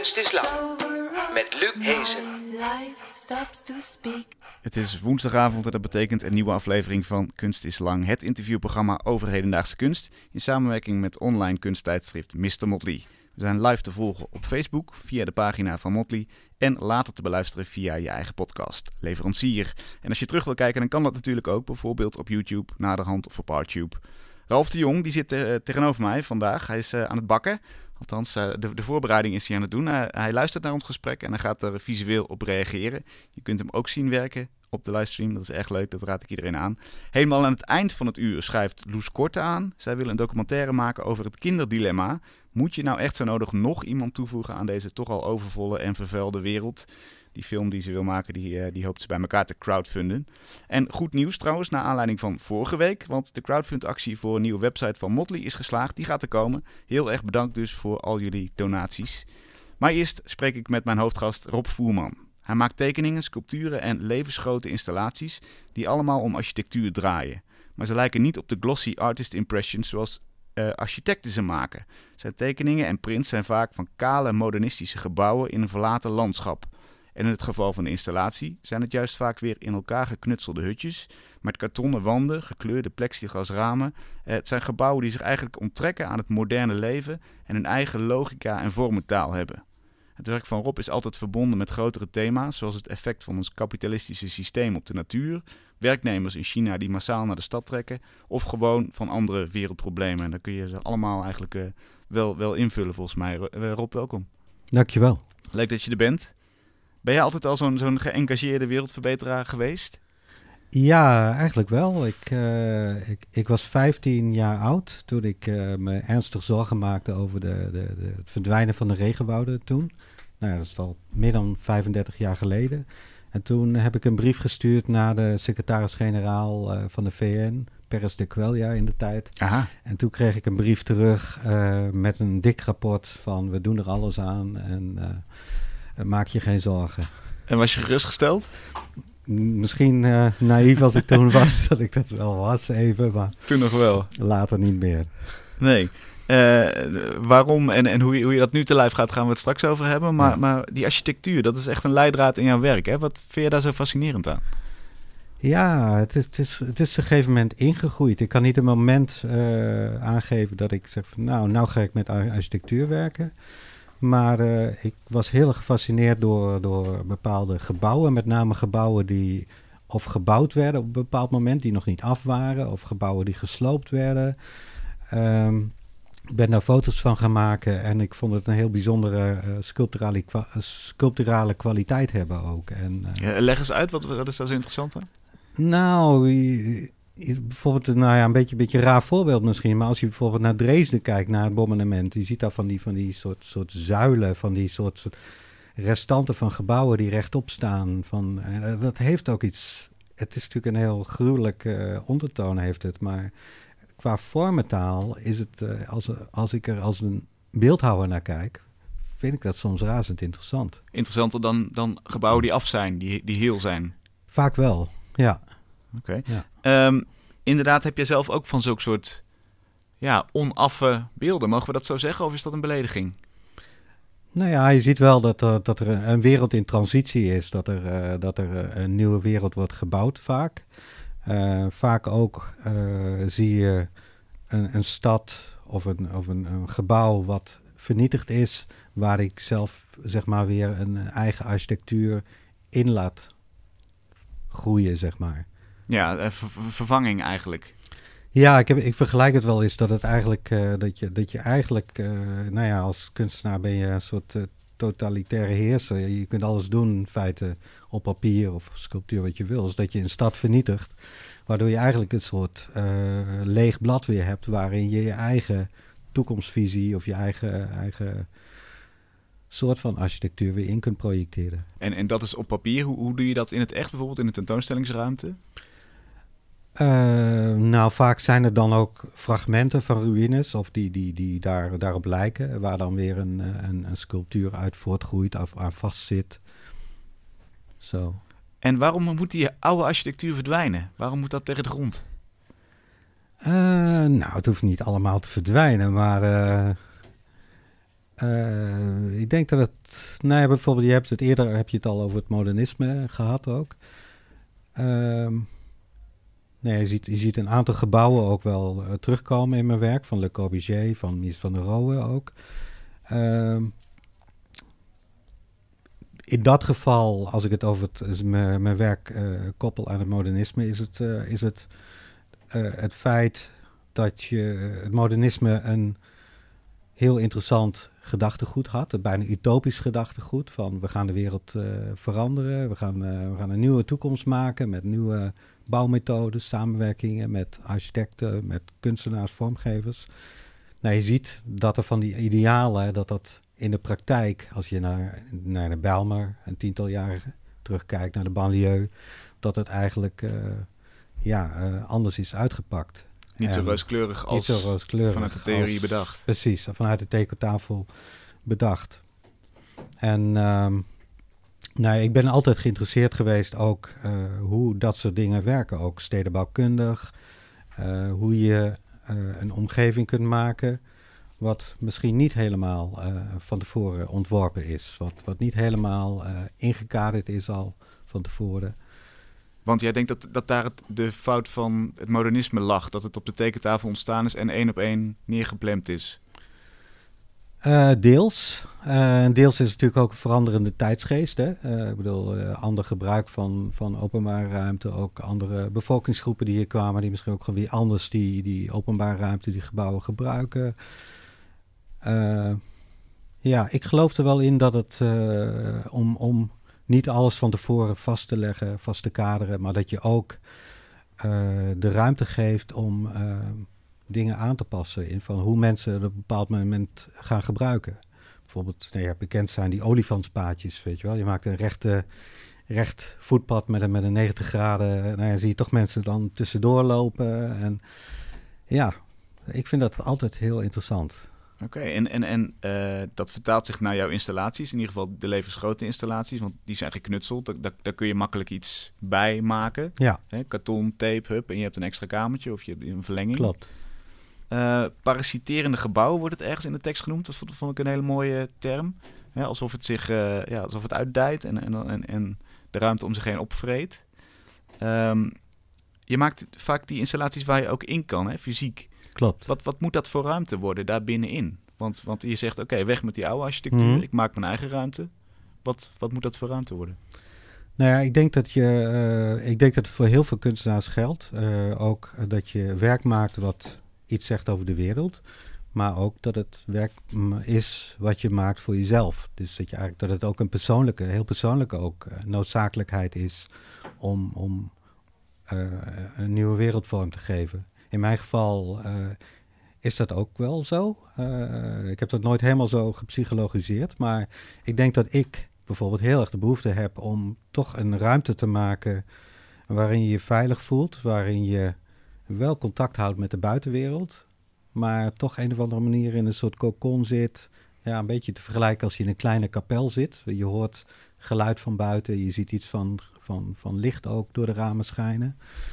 Kunst is Lang met Luc Hezen. Het is woensdagavond en dat betekent een nieuwe aflevering van Kunst is Lang. Het interviewprogramma over hedendaagse kunst in samenwerking met online kunsttijdschrift Mr. Motley. We zijn live te volgen op Facebook via de pagina van Motley en later te beluisteren via je eigen podcast, Leverancier. En als je terug wil kijken, dan kan dat natuurlijk ook, bijvoorbeeld op YouTube, Naderhand of op Artube. Ralf de Jong die zit tegenover mij vandaag. Hij is aan het bakken. Althans, de voorbereiding is hij aan het doen. Hij luistert naar ons gesprek en hij gaat er visueel op reageren. Je kunt hem ook zien werken op de livestream. Dat is echt leuk, dat raad ik iedereen aan. Helemaal aan het eind van het uur schrijft Loes Korte aan. Zij willen een documentaire maken over het kinderdilemma. Moet je nou echt zo nodig nog iemand toevoegen aan deze toch al overvolle en vervuilde wereld? Die film die ze wil maken, die hoopt ze bij elkaar te crowdfunden. En goed nieuws trouwens, naar aanleiding van vorige week. Want de crowdfundactie voor een nieuwe website van Motley is geslaagd. Die gaat er komen. Heel erg bedankt dus voor al jullie donaties. Maar eerst spreek ik met mijn hoofdgast Rob Voerman. Hij maakt tekeningen, sculpturen en levensgrote installaties die allemaal om architectuur draaien. Maar ze lijken niet op de glossy artist impressions zoals architecten ze maken. Zijn tekeningen en prints zijn vaak van kale modernistische gebouwen in een verlaten landschap. En in het geval van de installatie zijn het juist vaak weer in elkaar geknutselde hutjes met kartonnen wanden, gekleurde plexiglasramen. Het zijn gebouwen die zich eigenlijk onttrekken aan het moderne leven en hun eigen logica en vormentaal hebben. Het werk van Rob is altijd verbonden met grotere thema's, zoals het effect van ons kapitalistische systeem op de natuur, werknemers in China die massaal naar de stad trekken, of gewoon van andere wereldproblemen. En dan kun je ze allemaal eigenlijk wel invullen volgens mij. Rob, welkom. Dankjewel. Leuk dat je er bent. Ben jij altijd al zo'n geëngageerde wereldverbeteraar geweest? Ja, eigenlijk wel. Ik was 15 jaar oud toen ik me ernstig zorgen maakte over het verdwijnen van de regenwouden toen. Nou ja, dat is al meer dan 35 jaar geleden. En toen heb ik een brief gestuurd naar de secretaris-generaal van de VN, Pérez de Cuéllar in de tijd. Aha. En toen kreeg ik een brief terug met een dik rapport van we doen er alles aan en maak je geen zorgen. En was je gerustgesteld? Misschien naïef als ik toen was, dat ik dat wel was even, maar Toen nog wel. later niet meer. Nee. Waarom en hoe je dat nu te lijf gaat, gaan we het straks over hebben. Maar die architectuur, dat is echt een leidraad in jouw werk. Hè? Wat vind je daar zo fascinerend aan? Ja, het is op een gegeven moment ingegroeid. Ik kan niet een moment aangeven dat ik zeg van nou ga ik met architectuur werken. Maar ik was heel erg gefascineerd door bepaalde gebouwen. Met name gebouwen die of gebouwd werden op een bepaald moment, die nog niet af waren. Of gebouwen die gesloopt werden. Ik ben daar foto's van gaan maken en ik vond het een heel bijzondere sculpturale kwaliteit hebben ook. En, leg eens uit, wat is daar zo interessant aan? Nou, bijvoorbeeld een beetje een raar voorbeeld misschien, maar als je bijvoorbeeld naar Dresden kijkt, naar het bombardement, je ziet daar van die soort zuilen, van die soort restanten van gebouwen die rechtop staan. Dat heeft ook iets, het is natuurlijk een heel gruwelijke ondertoon heeft het, maar qua vormentaal is het, als ik er als een beeldhouwer naar kijk, vind ik dat soms razend interessant. Interessanter dan gebouwen die af zijn, die heel zijn? Vaak wel, ja. Oké. Ja. Inderdaad, heb jij zelf ook van zulke soort onaffe beelden? Mogen we dat zo zeggen of is dat een belediging? Nou ja, je ziet wel dat er een wereld in transitie is. Dat er een nieuwe wereld wordt gebouwd vaak. Vaak ook zie je een stad of een gebouw wat vernietigd is, waar ik zelf zeg maar weer een eigen architectuur in laat groeien, zeg maar. Ja, vervanging eigenlijk. Ja, ik vergelijk het wel eens dat het eigenlijk dat je eigenlijk als kunstenaar ben je een soort totalitaire heerser. Je kunt alles doen in feite op papier of sculptuur wat je wil. Dus dat je een stad vernietigt, waardoor je eigenlijk een soort leeg blad weer hebt waarin je je eigen toekomstvisie of je eigen soort van architectuur weer in kunt projecteren. En dat is op papier. Hoe doe je dat in het echt, bijvoorbeeld in de tentoonstellingsruimte? Vaak zijn er dan ook fragmenten van ruïnes of die daarop lijken, waar dan weer een sculptuur uit voortgroeit of aan vastzit. Zo. En waarom moet die oude architectuur verdwijnen? Waarom moet dat tegen de grond? Het hoeft niet allemaal te verdwijnen, maar Ik denk dat het... Nou ja, bijvoorbeeld, heb je het al over het modernisme gehad ook. Je ziet een aantal gebouwen ook wel terugkomen in mijn werk. Van Le Corbusier, van Mies van der Rohe ook. In dat geval, als ik het over mijn werk koppel aan het modernisme, is het feit dat het modernisme een heel interessant gedachtegoed had. Een bijna utopisch gedachtegoed van we gaan de wereld veranderen. We gaan een nieuwe toekomst maken met nieuwe bouwmethoden, samenwerkingen met architecten, met kunstenaars, vormgevers. Nou, je ziet dat er van die idealen, dat in de praktijk, als je naar de Bijlmer een tiental jaren terugkijkt, naar de banlieue, dat het eigenlijk anders is uitgepakt. Niet zo rooskleurig als vanuit de theorie bedacht. Precies, vanuit de tekentafel bedacht. En ik ben altijd geïnteresseerd geweest ook hoe dat soort dingen werken. Ook stedenbouwkundig, hoe je een omgeving kunt maken wat misschien niet helemaal van tevoren ontworpen is. Wat niet helemaal ingekaderd is al van tevoren. Want jij denkt dat daar de fout van het modernisme lag. Dat het op de tekentafel ontstaan is en 1 op 1 neergeplemd is. Deels. Deels is het natuurlijk ook een veranderende tijdsgeest. Hè? Ik bedoel, ander gebruik van openbare ruimte. Ook andere bevolkingsgroepen die hier kwamen. Die misschien ook gewoon weer anders die openbare ruimte, die gebouwen gebruiken. Ik geloof er wel in dat het om niet alles van tevoren vast te leggen, vast te kaderen, maar dat je ook de ruimte geeft om dingen aan te passen in van hoe mensen het op een bepaald moment gaan gebruiken. Bijvoorbeeld, bekend zijn die olifantspaadjes, weet je wel. Je maakt een recht voetpad met een 90 graden. Zie je toch mensen dan tussendoor lopen. En ja, ik vind dat altijd heel interessant. Oké, en dat vertaalt zich naar jouw installaties, in ieder geval de levensgrote installaties, want die zijn geknutseld, daar kun je makkelijk iets bij maken. Ja. Hè, karton, tape, hup, en je hebt een extra kamertje of je hebt een verlenging. Klopt. Parasiterende gebouwen wordt het ergens in de tekst genoemd, dat vond ik een hele mooie term. Hè, alsof het uitdijt en de ruimte om zich heen opvreet. Je maakt vaak die installaties waar je ook in kan, hè, fysiek. Klopt. Wat moet dat voor ruimte worden daar binnenin? Want je zegt, oké, weg met die oude architectuur. Ik maak mijn eigen ruimte. Wat moet dat voor ruimte worden? Nou ja, ik denk dat het voor heel veel kunstenaars geldt. Ook dat je werk maakt wat iets zegt over de wereld. Maar ook dat het werk is wat je maakt voor jezelf. Dus dat het ook heel persoonlijke ook noodzakelijkheid is om een nieuwe wereldvorm te geven. In mijn geval is dat ook wel zo. Ik heb dat nooit helemaal zo gepsychologiseerd. Maar ik denk dat ik bijvoorbeeld heel erg de behoefte heb om toch een ruimte te maken waarin je je veilig voelt. Waarin je wel contact houdt met de buitenwereld. Maar toch een of andere manier in een soort cocon zit. Ja, een beetje te vergelijken als je in een kleine kapel zit. Je hoort geluid van buiten. Je ziet iets van licht ook door de ramen schijnen.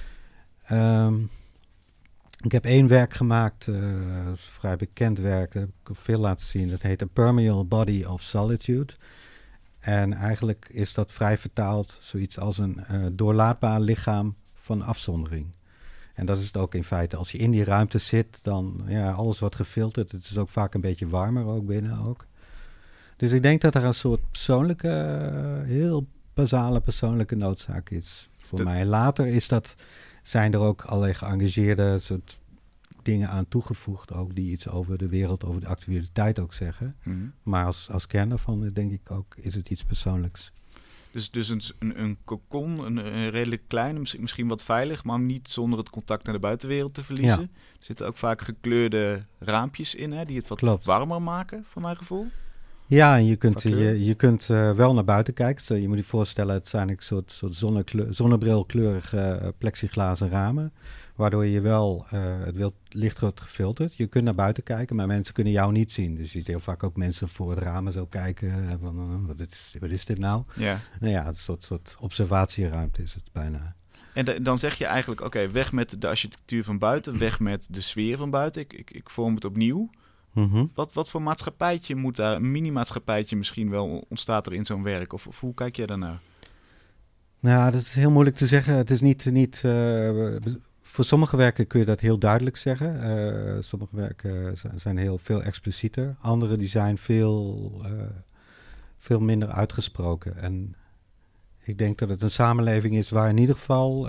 Ik heb 1 werk gemaakt, dat is een vrij bekend werk, dat heb ik veel laten zien. Dat heet A Permeable Body of Solitude. En eigenlijk is dat vrij vertaald zoiets als een doorlaatbaar lichaam van afzondering. En dat is het ook in feite. Als je in die ruimte zit, dan alles wordt gefilterd. Het is ook vaak een beetje warmer ook binnen ook. Dus ik denk dat er een soort heel basale persoonlijke noodzaak is voor mij. Later zijn er ook allerlei geëngageerde soort dingen aan toegevoegd ook die iets over de wereld, over de actualiteit ook zeggen. Mm-hmm. Maar als kern daarvan denk ik ook, is het iets persoonlijks. Dus een cocon, een redelijk klein, misschien wat veilig, maar niet zonder het contact naar de buitenwereld te verliezen. Ja. Er zitten ook vaak gekleurde raampjes in, hè, die het wat warmer maken, voor mijn gevoel. Ja, en je kunt wel naar buiten kijken. Je moet je voorstellen, het zijn een soort zonnebrilkleurige plexiglazen ramen. Waardoor je wel het licht wordt gefilterd. Je kunt naar buiten kijken, maar mensen kunnen jou niet zien. Dus je ziet heel vaak ook mensen voor het ramen zo kijken. Van, wat is dit nou? Ja. Nou ja, een soort observatieruimte is het bijna. En dan zeg je eigenlijk, oké, weg met de architectuur van buiten. Weg met de sfeer van buiten. Ik vorm het opnieuw. Wat voor maatschappijtje moet daar, een mini-maatschappijtje misschien wel, ontstaat er in zo'n werk? Of hoe kijk jij daarnaar? Nou, dat is heel moeilijk te zeggen. Het is niet voor sommige werken kun je dat heel duidelijk zeggen. Sommige werken zijn heel veel explicieter. Andere die zijn veel minder uitgesproken. En ik denk dat het een samenleving is waar in ieder geval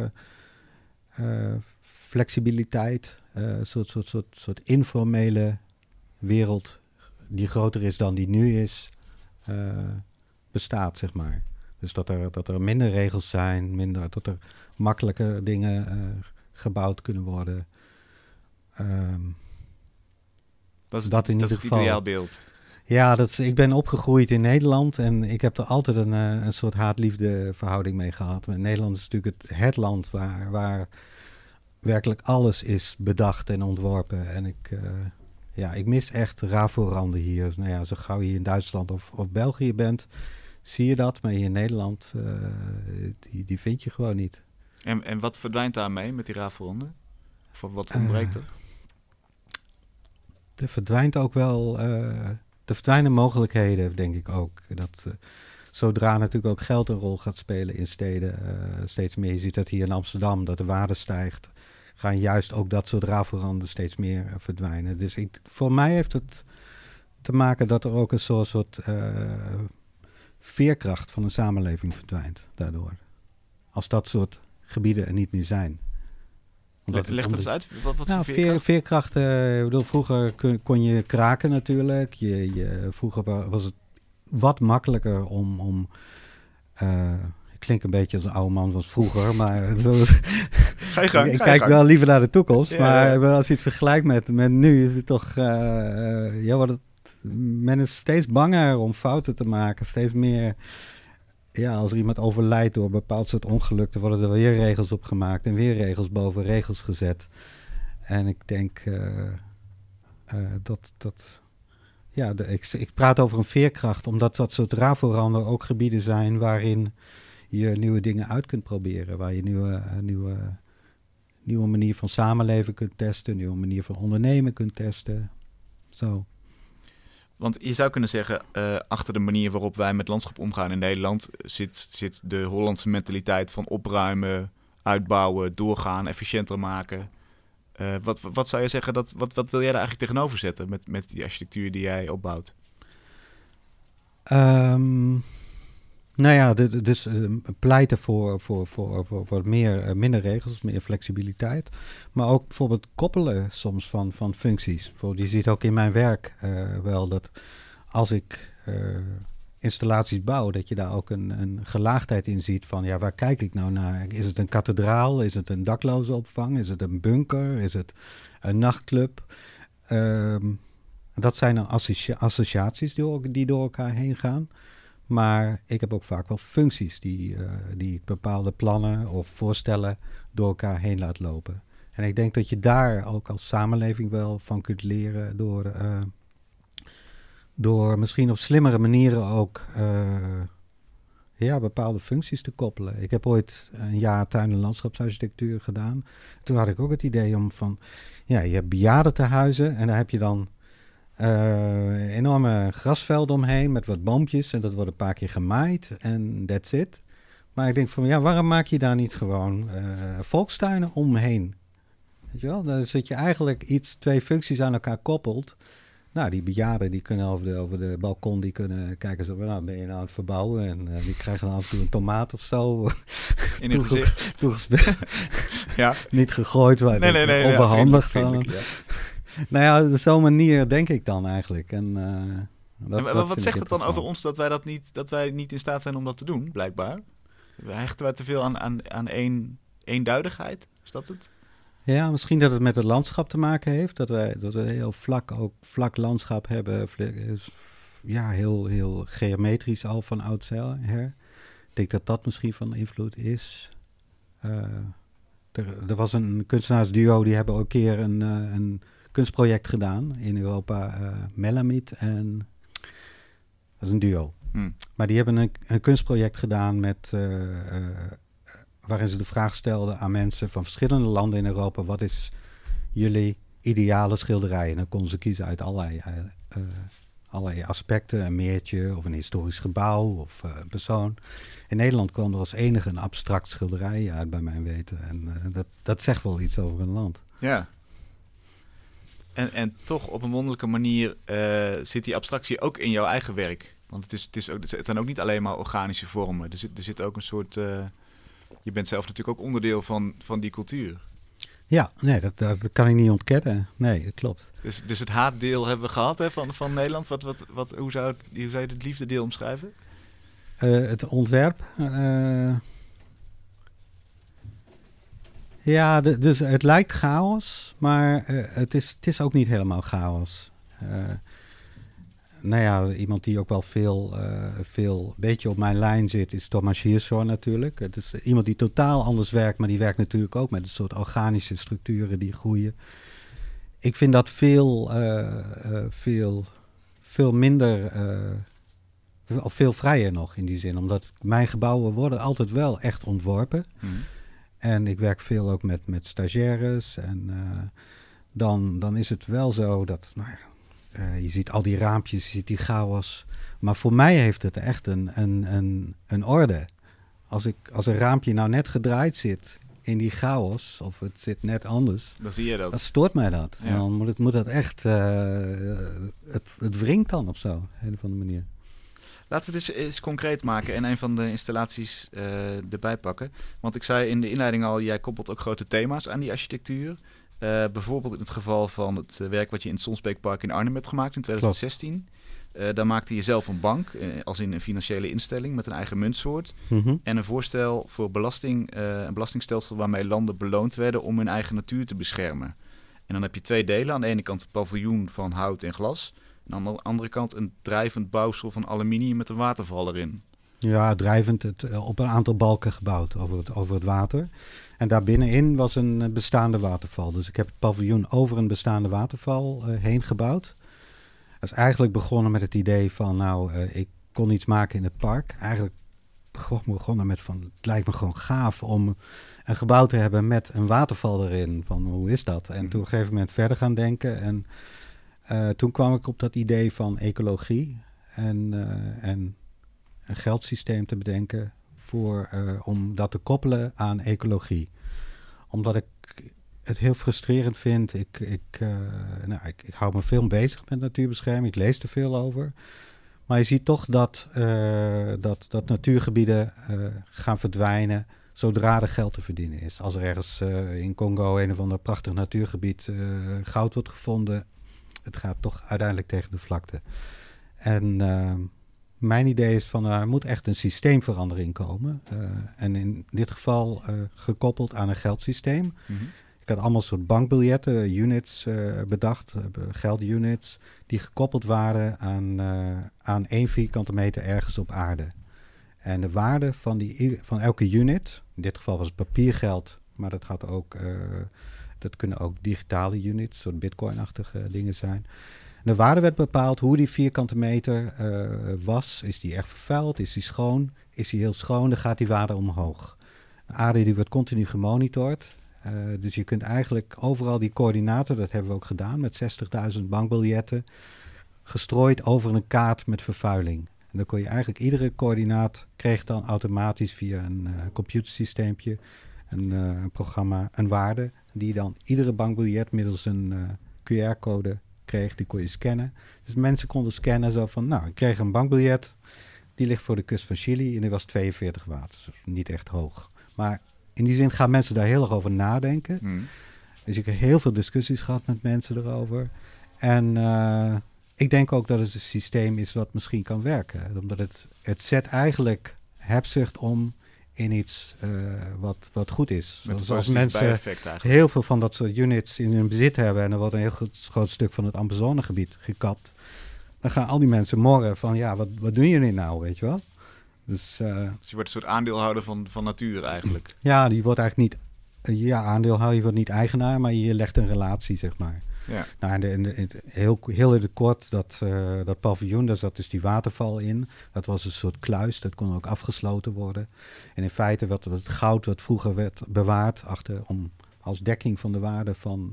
flexibiliteit, een soort informele wereld die groter is dan die nu is, bestaat, zeg maar. Dus dat er minder regels zijn, dat er makkelijker dingen gebouwd kunnen worden. Dat is in ieder het geval. ideaalbeeld. Ja, ik ben opgegroeid in Nederland en ik heb er altijd een soort haat-liefde verhouding mee gehad. Maar Nederland is natuurlijk het land waar werkelijk alles is bedacht en ontworpen. En ik mis echt RAVO-randen hier. Dus, nou ja, zo gauw je in Duitsland of België bent, zie je dat. Maar hier in Nederland, die vind je gewoon niet. En wat verdwijnt daarmee met die RAVO-ronden? Of wat ontbreekt er? Er verdwijnt ook wel... Er verdwijnen mogelijkheden, denk ik ook. Zodra natuurlijk ook geld een rol gaat spelen in steden, steeds meer. Je ziet dat hier in Amsterdam, dat de waarde stijgt, gaan juist ook dat soort RAVO-randen steeds meer verdwijnen. Dus voor mij heeft het te maken dat er ook een soort veerkracht van een samenleving verdwijnt daardoor. Als dat soort gebieden er niet meer zijn. Leg dat eens uit. Wat nou, voor veerkracht? Veerkracht, ik bedoel, vroeger kon je kraken natuurlijk. Vroeger was het wat makkelijker om ik klink een beetje als een oude man zoals vroeger, maar zo, Ga je gang. ik kijk wel liever naar de toekomst. Ja, maar ja. Als je het vergelijkt met nu, is het toch... men is steeds banger om fouten te maken. Steeds meer... Ja, als er iemand overlijdt door een bepaald soort ongeluk, dan worden er weer regels op gemaakt en weer regels boven regels gezet. En ik denk ik praat over een veerkracht, omdat dat soort RAVO-randen ook gebieden zijn waarin je nieuwe dingen uit kunt proberen, waar je nieuwe manier van samenleven kunt testen, een nieuwe manier van ondernemen kunt testen. Zo. Want je zou kunnen zeggen, achter de manier waarop wij met landschap omgaan in Nederland zit de Hollandse mentaliteit van opruimen, uitbouwen, doorgaan, efficiënter maken. Wat zou je zeggen, wat wil jij daar eigenlijk tegenover zetten met die architectuur die jij opbouwt? Dus pleiten voor minder regels, meer flexibiliteit. Maar ook bijvoorbeeld koppelen soms van functies. Je ziet ook in mijn werk wel dat als ik installaties bouw, dat je daar ook een gelaagdheid in ziet van, ja, waar kijk ik nou naar? Is het een kathedraal? Is het een dakloze opvang? Is het een bunker? Is het een nachtclub? Dat zijn dan associaties die door elkaar heen gaan. Maar ik heb ook vaak wel functies die bepaalde plannen of voorstellen door elkaar heen laat lopen. En ik denk dat je daar ook als samenleving wel van kunt leren door misschien op slimmere manieren ook bepaalde functies te koppelen. Ik heb ooit een jaar tuin- en landschapsarchitectuur gedaan. Toen had ik ook het idee om je hebt bejaardentehuizen en daar heb je dan enorme grasvelden omheen met wat boompjes en dat wordt een paar keer gemaaid en that's it. Maar ik denk van, waarom maak je daar niet gewoon volkstuinen omheen? Weet je wel? Dan zit je eigenlijk twee functies aan elkaar koppelt. Nou, die bejaarden die kunnen over de balkon, die kunnen kijken zo, ben je nou aan het verbouwen? En die krijgen dan af en toe een tomaat of zo. In hun gezicht. Ja. Niet gegooid, maar nee, overhandigd. Ja. Nou ja, op zo'n manier denk ik dan eigenlijk. Wat zegt het dan over ons dat wij niet in staat zijn om dat te doen, blijkbaar? Hechten wij te veel aan eenduidigheid? Is dat het? Ja, misschien dat het met het landschap te maken heeft. Dat we een heel vlak landschap hebben. Ja, heel geometrisch al van oudsher. Ik denk dat dat misschien van invloed is. Er was een kunstenaarsduo, die hebben ook een keer een kunstproject gedaan in Europa. Melamid en... Dat is een duo. Maar die hebben een kunstproject gedaan met... waarin ze de vraag stelden aan mensen van verschillende landen in Europa: wat is jullie ideale schilderij. En dan konden ze kiezen uit allerlei aspecten. Een meertje of een historisch gebouw of een persoon. In Nederland kwam er als enige een abstract schilderij uit bij mijn weten. En dat zegt wel iets over een land. Ja. En toch op een wonderlijke manier zit die abstractie ook in jouw eigen werk. Want het zijn ook niet alleen maar organische vormen. Er zit ook een soort... je bent zelf natuurlijk ook onderdeel van die cultuur. Ja, nee, dat kan ik niet ontkennen. Nee, dat klopt. Dus het haatdeel hebben we gehad hè, van Nederland. Hoe zou je het liefdedeel omschrijven? Het ontwerp... ja, dus het lijkt chaos, maar het is ook niet helemaal chaos. Nou ja, iemand die ook wel veel beetje op mijn lijn zit, is Thomas Hirschhorn natuurlijk. Het is iemand die totaal anders werkt, maar die werkt natuurlijk ook met een soort organische structuren die groeien. Ik vind dat veel minder, veel vrijer nog in die zin. Omdat mijn gebouwen worden altijd wel echt ontworpen. En ik werk veel ook met stagiaires. En dan is het wel zo dat... Nou ja, je ziet al die raampjes, je ziet die chaos. Maar voor mij heeft het echt een orde. Als een raampje nou net gedraaid zit in die chaos, of het zit net anders, dan zie je dat. Dan stoort mij dat. Ja. En dan moet dat echt... het wringt dan op zo'n hele andere manier. Laten we het eens concreet maken en een van de installaties erbij pakken. Want ik zei in de inleiding al, jij koppelt ook grote thema's aan die architectuur. Bijvoorbeeld in het geval van het werk wat je in het Sonsbeekpark in Arnhem hebt gemaakt in 2016. Daar maakte je zelf een bank, als in een financiële instelling met een eigen muntsoort. Mm-hmm. En een voorstel voor een belastingstelsel waarmee landen beloond werden om hun eigen natuur te beschermen. En dan heb je twee delen. Aan de ene kant een paviljoen van hout en glas. En aan de andere kant een drijvend bouwsel van aluminium met een waterval erin. Ja, drijvend op een aantal balken gebouwd over het water. En daarbinnenin was een bestaande waterval. Dus ik heb het paviljoen over een bestaande waterval heen gebouwd. Dat is eigenlijk begonnen met het idee van, ik kon iets maken in het park. Eigenlijk begonnen met van, het lijkt me gewoon gaaf om een gebouw te hebben met een waterval erin. Van, hoe is dat? En toen op een gegeven moment verder gaan denken. En toen kwam ik op dat idee van ecologie en een geldsysteem te bedenken om dat te koppelen aan ecologie. Omdat ik het heel frustrerend vind. Ik hou me veel bezig met natuurbescherming. Ik lees er veel over. Maar je ziet toch dat natuurgebieden gaan verdwijnen zodra er geld te verdienen is. Als er ergens in Congo een of ander prachtig natuurgebied goud wordt gevonden, het gaat toch uiteindelijk tegen de vlakte. En mijn idee is van, er moet echt een systeemverandering komen. En in dit geval gekoppeld aan een geldsysteem. Mm-hmm. Ik had allemaal soort bankbiljetten, units bedacht, geldunits, die gekoppeld waren aan 1 vierkante meter ergens op aarde. En de waarde van elke unit, in dit geval was het papiergeld, maar dat kunnen ook digitale units, soort bitcoin-achtige dingen zijn. De waarde werd bepaald hoe die vierkante meter was. Is die echt vervuild? Is die schoon? Is die heel schoon? Dan gaat die waarde omhoog. De aarde die wordt continu gemonitord. Dus je kunt eigenlijk overal die coördinaten, dat hebben we ook gedaan met 60.000 bankbiljetten, gestrooid over een kaart met vervuiling. En dan kon je eigenlijk iedere coördinaat kreeg dan automatisch via een computersysteempje, een programma, een waarde, die dan iedere bankbiljet middels een QR-code kreeg, die kon je scannen. Dus mensen konden scannen zo van, ik kreeg een bankbiljet, die ligt voor de kust van Chili en die was 42 watt, dus niet echt hoog. Maar in die zin gaan mensen daar heel erg over nadenken. Dus ik heb heel veel discussies gehad met mensen erover. En ik denk ook dat het een systeem is wat misschien kan werken. Omdat het zet eigenlijk hebzucht om in iets wat goed is. Met als mensen heel veel van dat soort units in hun bezit hebben en er wordt een heel groot stuk van het Amazonegebied gekapt, dan gaan al die mensen morren van, wat doen jullie nou, weet je wel? Dus je wordt een soort aandeelhouder van natuur eigenlijk. Ja, die wordt eigenlijk niet aandeelhouder, je wordt niet eigenaar, maar je legt een relatie, zeg maar. Ja. Heel in het kort, dat paviljoen, daar zat dus die waterval in. Dat was een soort kluis, dat kon ook afgesloten worden. En in feite werd het goud wat vroeger werd bewaard als dekking van de waarde van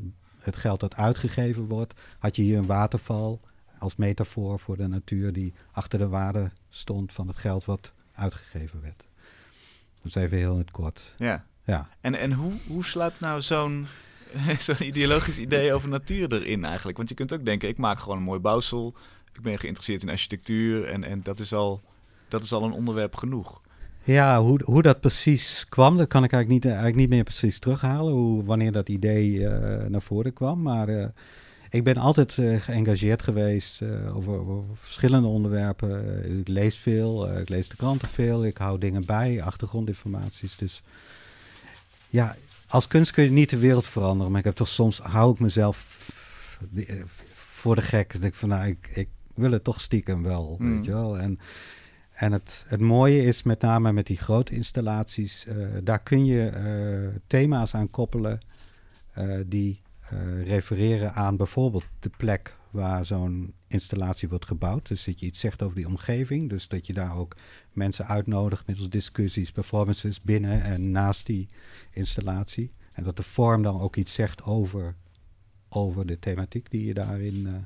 het geld dat uitgegeven wordt, had je hier een waterval als metafoor voor de natuur die achter de waarde stond van het geld wat uitgegeven werd. Dat is even heel in het kort. Ja. Ja. En hoe sluipt nou zo'n ideologisch idee over natuur erin eigenlijk? Want je kunt ook denken, ik maak gewoon een mooi bouwsel. Ik ben geïnteresseerd in architectuur en dat is al een onderwerp genoeg. Ja, hoe dat precies kwam, dat kan ik eigenlijk niet meer precies terughalen. Wanneer dat idee naar voren kwam. Maar ik ben altijd geëngageerd geweest over verschillende onderwerpen. Ik lees veel, ik lees de kranten veel. Ik hou dingen bij, achtergrondinformaties. Dus ja, als kunst kun je niet de wereld veranderen. Maar ik heb toch soms, hou ik mezelf voor de gek. Dat ik van, nou, ik wil het toch stiekem wel, weet je wel. En het mooie is met name met die grote installaties, daar kun je thema's aan koppelen die refereren aan bijvoorbeeld de plek waar zo'n installatie wordt gebouwd. Dus dat je iets zegt over die omgeving. Dus dat je daar ook mensen uitnodigt middels discussies, performances binnen en naast die installatie. En dat de vorm dan ook iets zegt over de thematiek die je daarin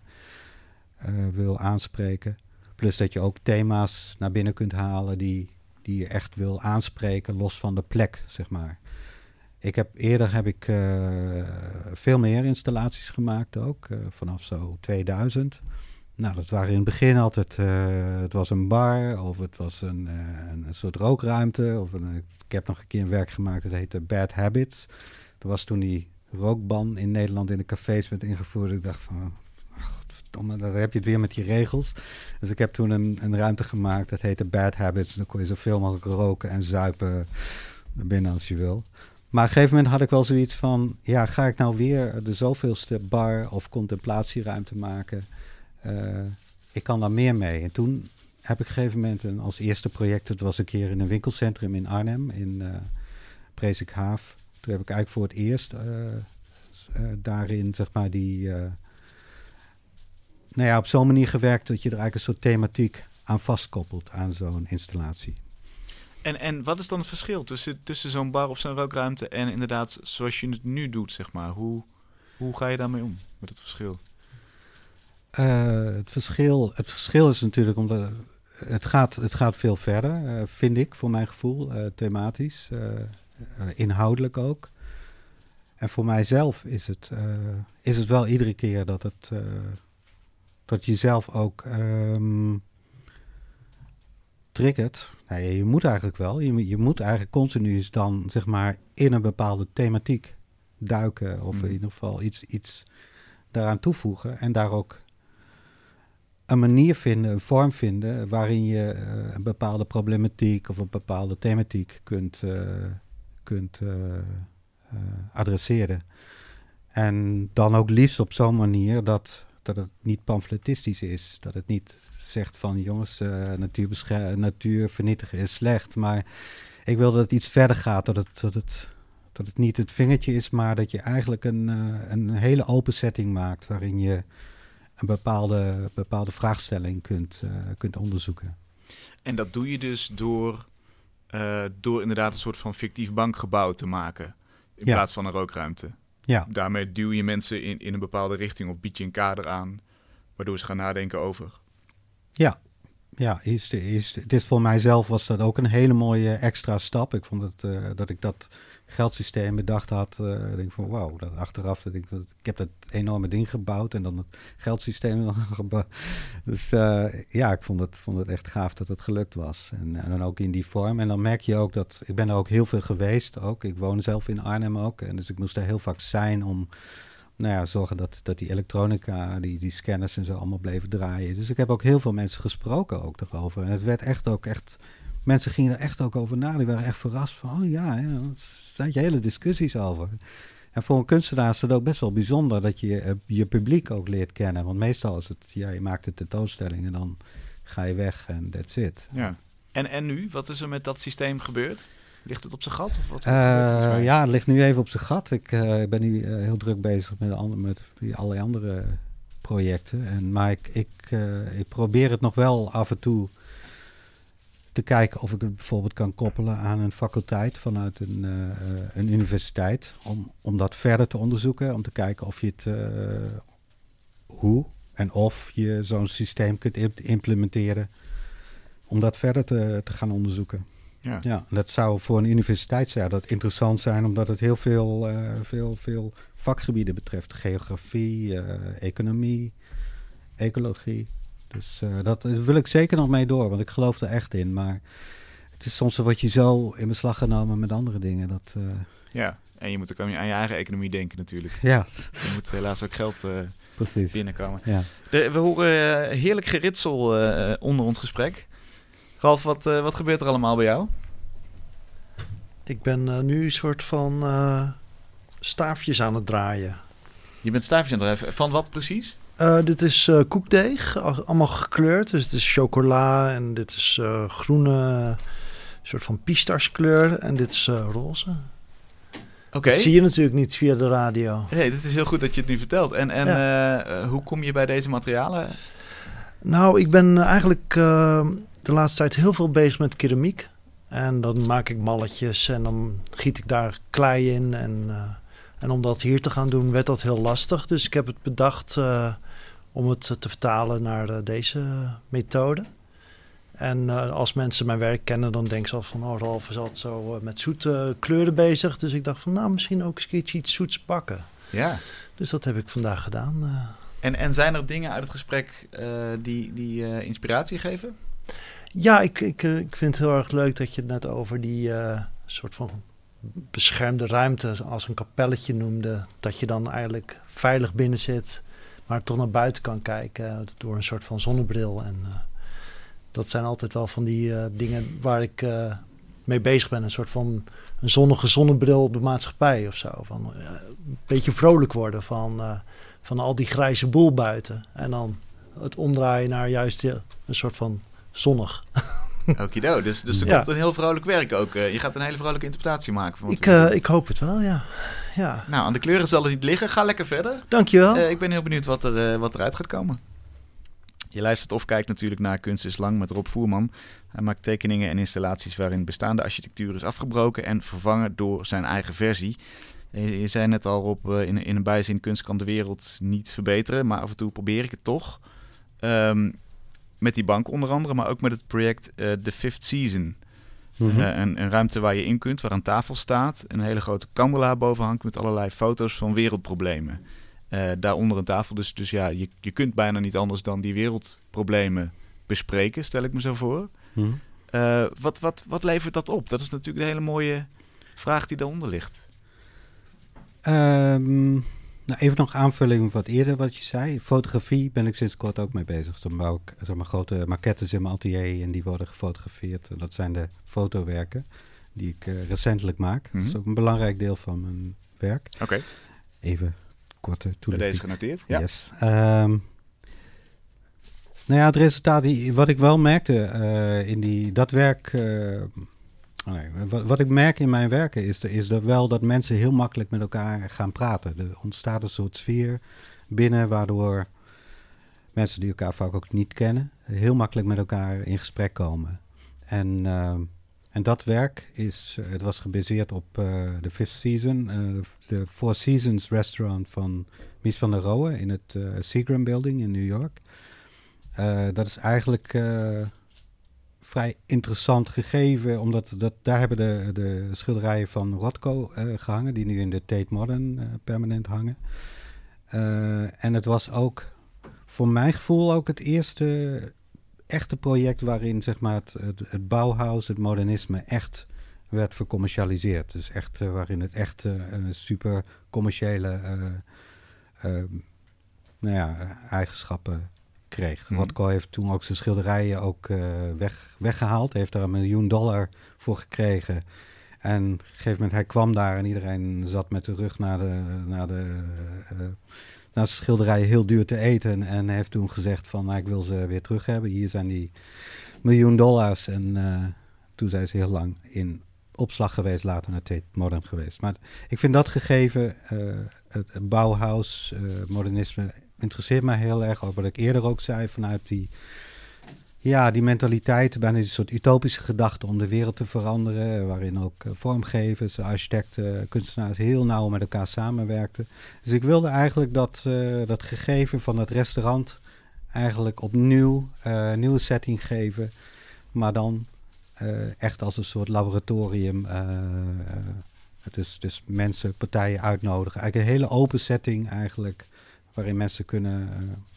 wil aanspreken. Plus dat je ook thema's naar binnen kunt halen die je echt wil aanspreken, los van de plek, zeg maar. Eerder heb ik veel meer installaties gemaakt ook, vanaf zo 2000. Nou, dat waren in het begin altijd, het was een bar of het was een soort rookruimte. Ik heb nog een keer een werk gemaakt, dat heette Bad Habits. Dat was toen die rookban in Nederland in de cafés werd ingevoerd. Ik dacht van, dan heb je het weer met die regels. Dus ik heb toen een ruimte gemaakt, dat heette Bad Habits. Dan kon je zoveel mogelijk roken en zuipen binnen als je wil. Maar op een gegeven moment had ik wel zoiets van, ja, ga ik nou weer de zoveelste bar of contemplatieruimte maken? Ik kan daar meer mee. En toen heb ik op een gegeven moment als eerste project, het was een keer in een winkelcentrum in Arnhem, in Presikhaaf. Toen heb ik eigenlijk voor het eerst daarin, zeg maar, op zo'n manier gewerkt dat je er eigenlijk een soort thematiek aan vastkoppelt aan zo'n installatie. En wat is dan het verschil tussen zo'n bar of zo'n rookruimte en inderdaad zoals je het nu doet, zeg maar? Hoe ga je daarmee om, met het verschil? Het verschil is natuurlijk omdat het gaat veel verder, vind ik, voor mijn gevoel, thematisch, inhoudelijk ook. En voor mijzelf is het wel iedere keer dat je zelf ook triggert. Nou, je moet eigenlijk wel. Je moet eigenlijk continu dan, zeg maar, in een bepaalde thematiek duiken. Of in ieder geval iets daaraan toevoegen. En daar ook een manier vinden, een vorm vinden, waarin je een bepaalde problematiek of een bepaalde thematiek kunt adresseren. En dan ook liefst op zo'n manier dat het niet pamfletistisch is. Dat het niet zegt van, jongens, natuur vernietigen is slecht. Maar ik wil dat het iets verder gaat. Dat het niet het vingertje is, maar dat je eigenlijk een hele open setting maakt waarin je een bepaalde vraagstelling kunt onderzoeken. En dat doe je dus door inderdaad een soort van fictief bankgebouw te maken in plaats van een rookruimte. Ja. Daarmee duw je mensen in een bepaalde richting of bied je een kader aan, waardoor ze gaan nadenken over. Ja, het is voor mijzelf was dat ook een hele mooie extra stap. Ik vond dat ik dat geldsysteem bedacht had. Ik denk van wauw, dat achteraf, ik heb dat enorme ding gebouwd en dan het geldsysteem nog gebouwd. Dus ik vond het echt gaaf dat het gelukt was. En dan ook in die vorm. En dan merk je ook dat, ik ben er ook heel veel geweest ook. Ik woon zelf in Arnhem ook. En dus ik moest er heel vaak zijn om zorgen dat die elektronica, die scanners en zo allemaal bleven draaien. Dus ik heb ook heel veel mensen gesproken ook daarover. En het werd echt, mensen gingen er echt ook over na. Die waren echt verrast van, er zijn hele discussies over. En voor een kunstenaar is het ook best wel bijzonder dat je je publiek ook leert kennen. Want meestal is het, je maakt een tentoonstelling en dan ga je weg en that's it. Ja. En nu? Wat is er met dat systeem gebeurd? Ligt het op zijn gat? Of wat het ligt nu even op zijn gat. Ik ben nu heel druk bezig met allerlei andere projecten. Maar ik probeer het nog wel af en toe te kijken of ik het bijvoorbeeld kan koppelen aan een faculteit vanuit een universiteit. Om dat verder te onderzoeken. Om te kijken of je het hoe en of je zo'n systeem kunt implementeren. Om dat verder te gaan onderzoeken. Ja, dat zou voor een universiteit dat interessant zijn, omdat het heel veel vakgebieden betreft. Geografie, economie, ecologie. Dus dat wil ik zeker nog mee door, want ik geloof er echt in. Maar het is soms word je zo in beslag genomen met andere dingen. Ja, en je moet ook aan je eigen economie denken natuurlijk. Ja. Je moet helaas ook geld binnenkomen. Ja. We horen heerlijk geritsel onder ons gesprek. Ralf, wat gebeurt er allemaal bij jou? Ik ben nu een soort van staafjes aan het draaien. Je bent staafjes aan het draaien. Van wat precies? Dit is koekdeeg, allemaal gekleurd. Dus het is chocola en dit is groene, soort van pistachkleur. En dit is roze. Oké. Dat zie je natuurlijk niet via de radio. Nee, dit is heel goed dat je het nu vertelt. En hoe kom je bij deze materialen? Nou, ik ben eigenlijk de laatste tijd heel veel bezig met keramiek. En dan maak ik malletjes en dan giet ik daar klei in. En om dat hier te gaan doen, werd dat heel lastig. Dus ik heb het bedacht om het te vertalen naar deze methode. En als mensen mijn werk kennen, dan denken ze al van... oh, Ralf is altijd zo met zoete kleuren bezig. Dus ik dacht van, nou, misschien ook eens iets zoets pakken. Ja. Dus dat heb ik vandaag gedaan. En zijn er dingen uit het gesprek die inspiratie geven? Ja, ik vind het heel erg leuk dat je het net over die soort van beschermde ruimte als een kapelletje noemde. Dat je dan eigenlijk veilig binnen zit, maar toch naar buiten kan kijken door een soort van zonnebril. En dat zijn altijd wel van die dingen waar ik mee bezig ben. Een soort van een zonnige zonnebril op de maatschappij of zo. Van een beetje vrolijk worden van al die grijze boel buiten. En dan het omdraaien naar juist een soort van zonnig. Okido, dus er komt een heel vrolijk werk ook. Je gaat een hele vrolijke interpretatie maken van ik hoop het wel, ja. Nou, aan de kleuren zal het niet liggen. Ga lekker verder. Dankjewel. Ik ben heel benieuwd wat eruit gaat komen. Je luistert of kijkt natuurlijk naar Kunst is Lang met Rob Voerman. Hij maakt tekeningen en installaties waarin bestaande architectuur is afgebroken en vervangen door zijn eigen versie. Je zei net al, Rob, in een bijzin: kunst kan de wereld niet verbeteren, maar af en toe probeer ik het toch. Met die bank onder andere, maar ook met het project The Fifth Season. Mm-hmm. Een ruimte waar je in kunt, waar een tafel staat. Een hele grote kandelaar boven hangt met allerlei foto's van wereldproblemen. Daaronder een tafel, dus ja, je kunt bijna niet anders dan die wereldproblemen bespreken, stel ik me zo voor. Mm-hmm. Wat levert dat op? Dat is natuurlijk een hele mooie vraag die daaronder ligt. Nou, even nog aanvulling op wat eerder wat je zei. Fotografie ben ik sinds kort ook mee bezig. Dan bouw ik grote maquettes in mijn atelier en die worden gefotografeerd. En dat zijn de fotowerken die ik recentelijk maak. Mm-hmm. Dat is ook een belangrijk deel van mijn werk. Oké. Even korte toelichting. Bij deze genoteerd? Ja. Yes. Nou ja, het resultaat, wat ik wel merkte in dat werk... Wat ik merk in mijn werken is wel dat mensen heel makkelijk met elkaar gaan praten. Er ontstaat een soort sfeer binnen waardoor mensen die elkaar vaak ook niet kennen heel makkelijk met elkaar in gesprek komen. En dat werk het was gebaseerd op de Fifth Season, de Four Seasons restaurant van Mies van der Rohe in het Seagram Building in New York. Dat is eigenlijk... vrij interessant gegeven, omdat daar hebben de schilderijen van Rothko gehangen, die nu in de Tate Modern permanent hangen. En het was ook, voor mijn gevoel, ook het eerste echte project waarin zeg maar het Bauhaus, het modernisme, echt werd vercommercialiseerd. Dus echt waarin het echt super commerciële eigenschappen kreeg. Rothko heeft toen ook zijn schilderijen ook weggehaald. Heeft daar $1 miljoen voor gekregen. En op een gegeven moment, hij kwam daar en iedereen zat met de rug naar zijn schilderijen heel duur te eten. En heeft toen gezegd van, ik wil ze weer terug hebben. Hier zijn die $1 miljoen. En toen zijn ze heel lang in opslag geweest, later naar Tate Modern geweest. Maar ik vind dat gegeven, het Bauhaus, modernisme... interesseert mij heel erg, ook wat ik eerder ook zei, vanuit die Ja, die mentaliteit, bijna een soort utopische gedachte om de wereld te veranderen, waarin ook vormgevers, architecten, kunstenaars heel nauw met elkaar samenwerkten. Dus ik wilde eigenlijk dat gegeven van het restaurant eigenlijk opnieuw een nieuwe setting geven, maar dan echt als een soort laboratorium. Dus mensen, partijen uitnodigen. Eigenlijk een hele open setting eigenlijk, waarin mensen kunnen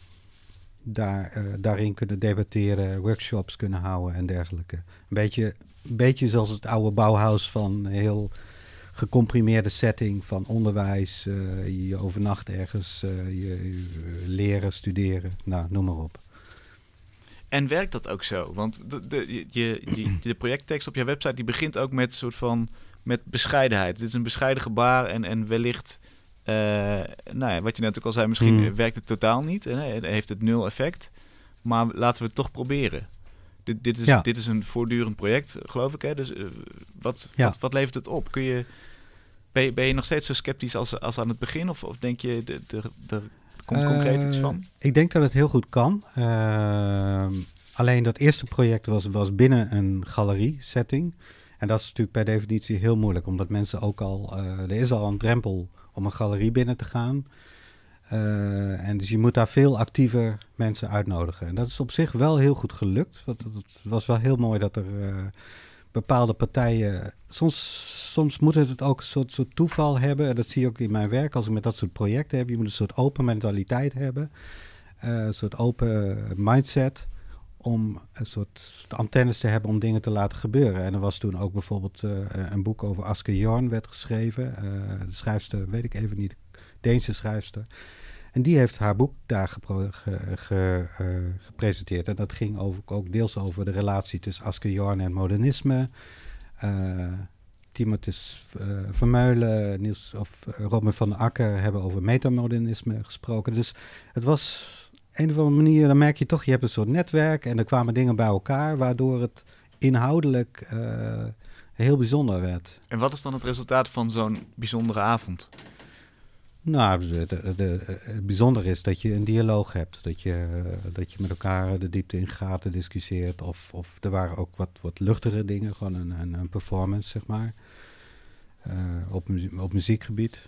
daarin kunnen debatteren, workshops kunnen houden en dergelijke. Een beetje zoals het oude Bauhaus van een heel gecomprimeerde setting van onderwijs. Je overnacht ergens, je leren, studeren, nou, noem maar op. En werkt dat ook zo? Want de projecttekst op jouw website die begint ook met een soort van met bescheidenheid. Dit is een bescheiden gebaar en wellicht, wat je net ook al zei, misschien werkt het totaal niet. Heeft het 0 effect. Maar laten we het toch proberen. Dit is een voortdurend project, geloof ik. Hè? Dus wat levert het op? Ben je nog steeds zo sceptisch als aan het begin? Of denk je, er komt concreet iets van? Ik denk dat het heel goed kan. Alleen dat eerste project was binnen een galerie-setting. En dat is natuurlijk per definitie heel moeilijk. Omdat mensen ook al... er is al een drempel om een galerie binnen te gaan. En dus je moet daar veel actiever mensen uitnodigen. En dat is op zich wel heel goed gelukt. Want het was wel heel mooi dat er bepaalde partijen... Soms moet het ook een soort toeval hebben. En dat zie je ook in mijn werk als ik met dat soort projecten heb. Je moet een soort open mentaliteit hebben. Een soort open mindset. Om een soort antennes te hebben om dingen te laten gebeuren. En er was toen ook bijvoorbeeld een boek over Asger Jorn werd geschreven. De schrijfster, weet ik even niet, Deense schrijfster. En die heeft haar boek daar gepresenteerd. En dat ging ook deels over de relatie tussen Asger Jorn en modernisme. Timotheus Vermeulen, Robin van den Akker hebben over metamodernisme gesproken. Dus het was... een of andere manier, dan merk je toch, je hebt een soort netwerk en er kwamen dingen bij elkaar, waardoor het inhoudelijk heel bijzonder werd. En wat is dan het resultaat van zo'n bijzondere avond? Nou, het bijzondere is dat je een dialoog hebt, dat je met elkaar de diepte in gaat, discussieert, of er waren ook wat luchtige dingen, gewoon een performance, zeg maar, op muziekgebied.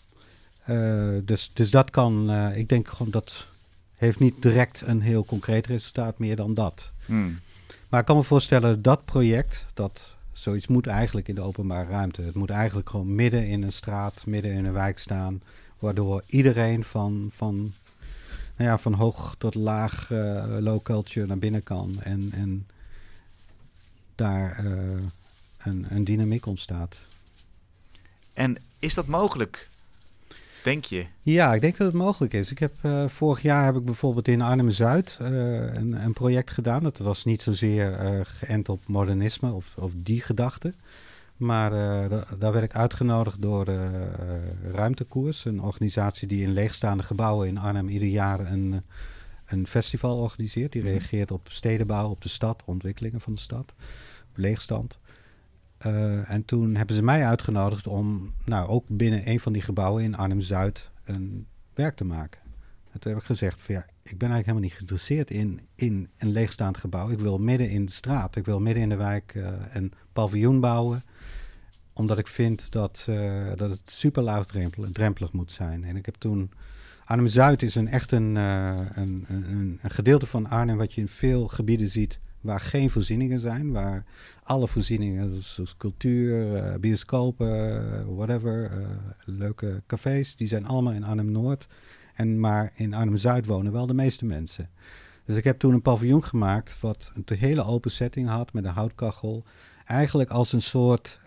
Dus dat kan, ik denk gewoon dat... heeft niet direct een heel concreet resultaat meer dan dat. Maar ik kan me voorstellen dat project, dat zoiets moet eigenlijk in de openbare ruimte. Het moet eigenlijk gewoon midden in een straat, midden in een wijk staan, waardoor iedereen van hoog tot laag low culture naar binnen kan en daar een dynamiek ontstaat. En is dat mogelijk? Denk je? Ja, ik denk dat het mogelijk is. Vorig jaar heb ik bijvoorbeeld in Arnhem-Zuid een project gedaan. Dat was niet zozeer geënt op modernisme of die gedachte. Maar daar werd ik uitgenodigd door Ruimtekoers. Een organisatie die in leegstaande gebouwen in Arnhem ieder jaar een festival organiseert. Die reageert op stedenbouw, op de stad, ontwikkelingen van de stad, op leegstand. En toen hebben ze mij uitgenodigd om ook binnen een van die gebouwen in Arnhem-Zuid een werk te maken. En toen heb ik gezegd van ik ben eigenlijk helemaal niet geïnteresseerd in een leegstaand gebouw. Ik wil midden in de straat, ik wil midden in de wijk een paviljoen bouwen. Omdat ik vind dat het super laagdrempelig moet zijn. En ik heb toen... Arnhem-Zuid is echt een gedeelte van Arnhem wat je in veel gebieden ziet waar geen voorzieningen zijn, waar alle voorzieningen, zoals cultuur, bioscopen, whatever, leuke cafés, die zijn allemaal in Arnhem-Noord. Maar in Arnhem-Zuid wonen wel de meeste mensen. Dus ik heb toen een paviljoen gemaakt wat een hele open setting had met een houtkachel. Eigenlijk als een soort...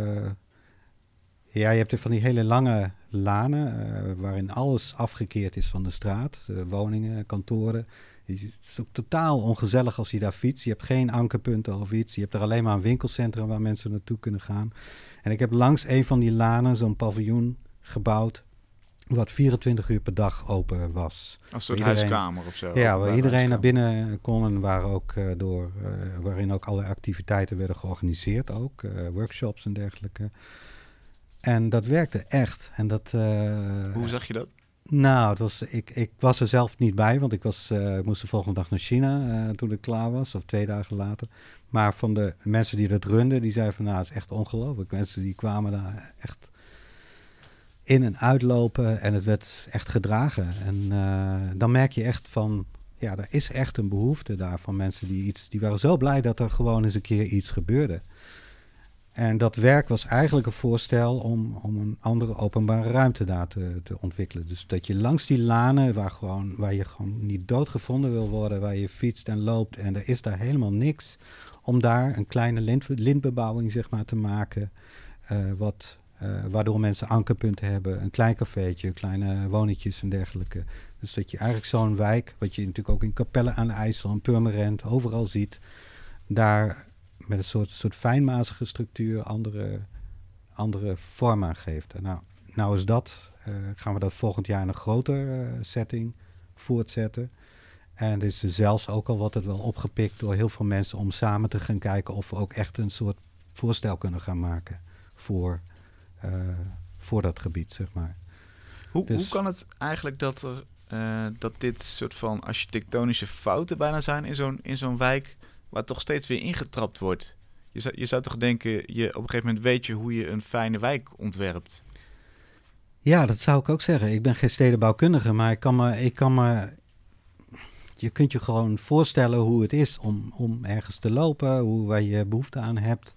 je hebt er van die hele lange lanen waarin alles afgekeerd is van de straat. Woningen, kantoren. Het is ook totaal ongezellig als je daar fietst. Je hebt geen ankerpunten of iets. Je hebt er alleen maar een winkelcentrum waar mensen naartoe kunnen gaan. En ik heb langs een van die lanen zo'n paviljoen gebouwd wat 24 uur per dag open was. Als een soort huiskamer of zo. Ja, waar iedereen naar binnen kon en waarin ook alle activiteiten werden georganiseerd ook. Workshops en dergelijke. En dat werkte echt. En Hoe zag je dat? Nou, ik was er zelf niet bij, want ik moest de volgende dag naar China toen ik klaar was, of 2 dagen later. Maar van de mensen die dat runden, die zeiden van, nou, het is echt ongelooflijk. Mensen die kwamen daar echt in en uitlopen en het werd echt gedragen. En dan merk je echt van, ja, er is echt een behoefte daar van mensen die waren zo blij dat er gewoon eens een keer iets gebeurde. En dat werk was eigenlijk een voorstel om een andere openbare ruimte daar te ontwikkelen. Dus dat je langs die lanen, waar je gewoon niet doodgevonden wil worden, waar je fietst en loopt en er is daar helemaal niks, om daar een kleine lintbebouwing, zeg maar, te maken, waardoor mensen ankerpunten hebben, een klein cafeetje, kleine woningjes en dergelijke. Dus dat je eigenlijk zo'n wijk, wat je natuurlijk ook in Capelle aan de IJssel en Purmerend overal ziet, daar met een soort fijnmazige structuur andere vorm aan geeft. En nou is dat, gaan we dat volgend jaar in een groter setting voortzetten. En er is zelfs ook al wordt het wel opgepikt door heel veel mensen om samen te gaan kijken of we ook echt een soort voorstel kunnen gaan maken voor dat gebied, zeg maar. Hoe kan het eigenlijk dat dit soort van architectonische fouten bijna zijn in zo'n wijk waar toch steeds weer ingetrapt wordt? Je zou toch denken, op een gegeven moment weet je hoe je een fijne wijk ontwerpt? Ja, dat zou ik ook zeggen. Ik ben geen stedenbouwkundige, maar je kunt je gewoon voorstellen hoe het is om ergens te lopen, waar je behoefte aan hebt.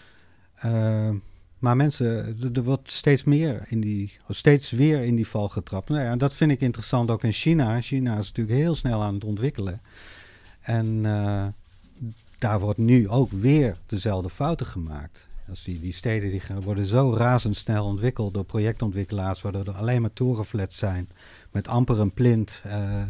Maar mensen, er wordt steeds weer in die val getrapt. Nou ja, dat vind ik interessant ook in China. China is natuurlijk heel snel aan het ontwikkelen. En daar wordt nu ook weer dezelfde fouten gemaakt. Als die steden worden zo razendsnel ontwikkeld door projectontwikkelaars, waardoor er alleen maar torenflats zijn met amper een plint.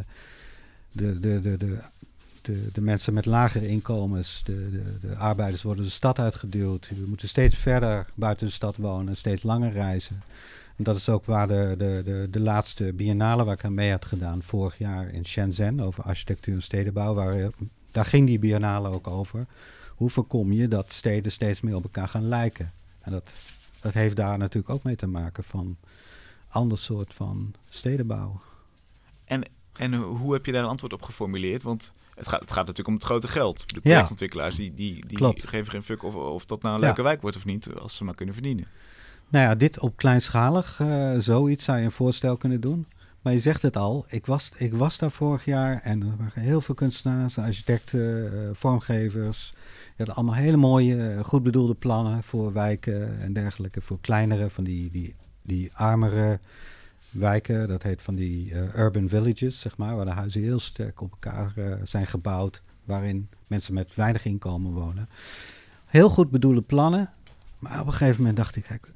De mensen met lagere inkomens, de arbeiders worden de stad uitgeduwd. We moeten steeds verder buiten de stad wonen, steeds langer reizen. En dat is ook waar de laatste biennale waar ik aan mee had gedaan vorig jaar in Shenzhen over architectuur en stedenbouw. Daar ging die biennale ook over. Hoe voorkom je dat steden steeds meer op elkaar gaan lijken? En dat heeft daar natuurlijk ook mee te maken van ander soort van stedenbouw. En hoe heb je daar een antwoord op geformuleerd? Want het gaat natuurlijk om het grote geld. De projectontwikkelaars die geven geen fuck of dat nou een leuke wijk wordt of niet, als ze maar kunnen verdienen. Nou ja, dit op kleinschalig, zoiets zou je een voorstel kunnen doen. Maar je zegt het al, ik was daar vorig jaar en er waren heel veel kunstenaars, architecten, vormgevers. Die hadden allemaal hele mooie, goed bedoelde plannen voor wijken en dergelijke. Voor kleinere, van die armere wijken. Dat heet van die urban villages, zeg maar, waar de huizen heel sterk op elkaar zijn gebouwd. Waarin mensen met weinig inkomen wonen. Heel goed bedoelde plannen. Maar op een gegeven moment dacht ik, kijk,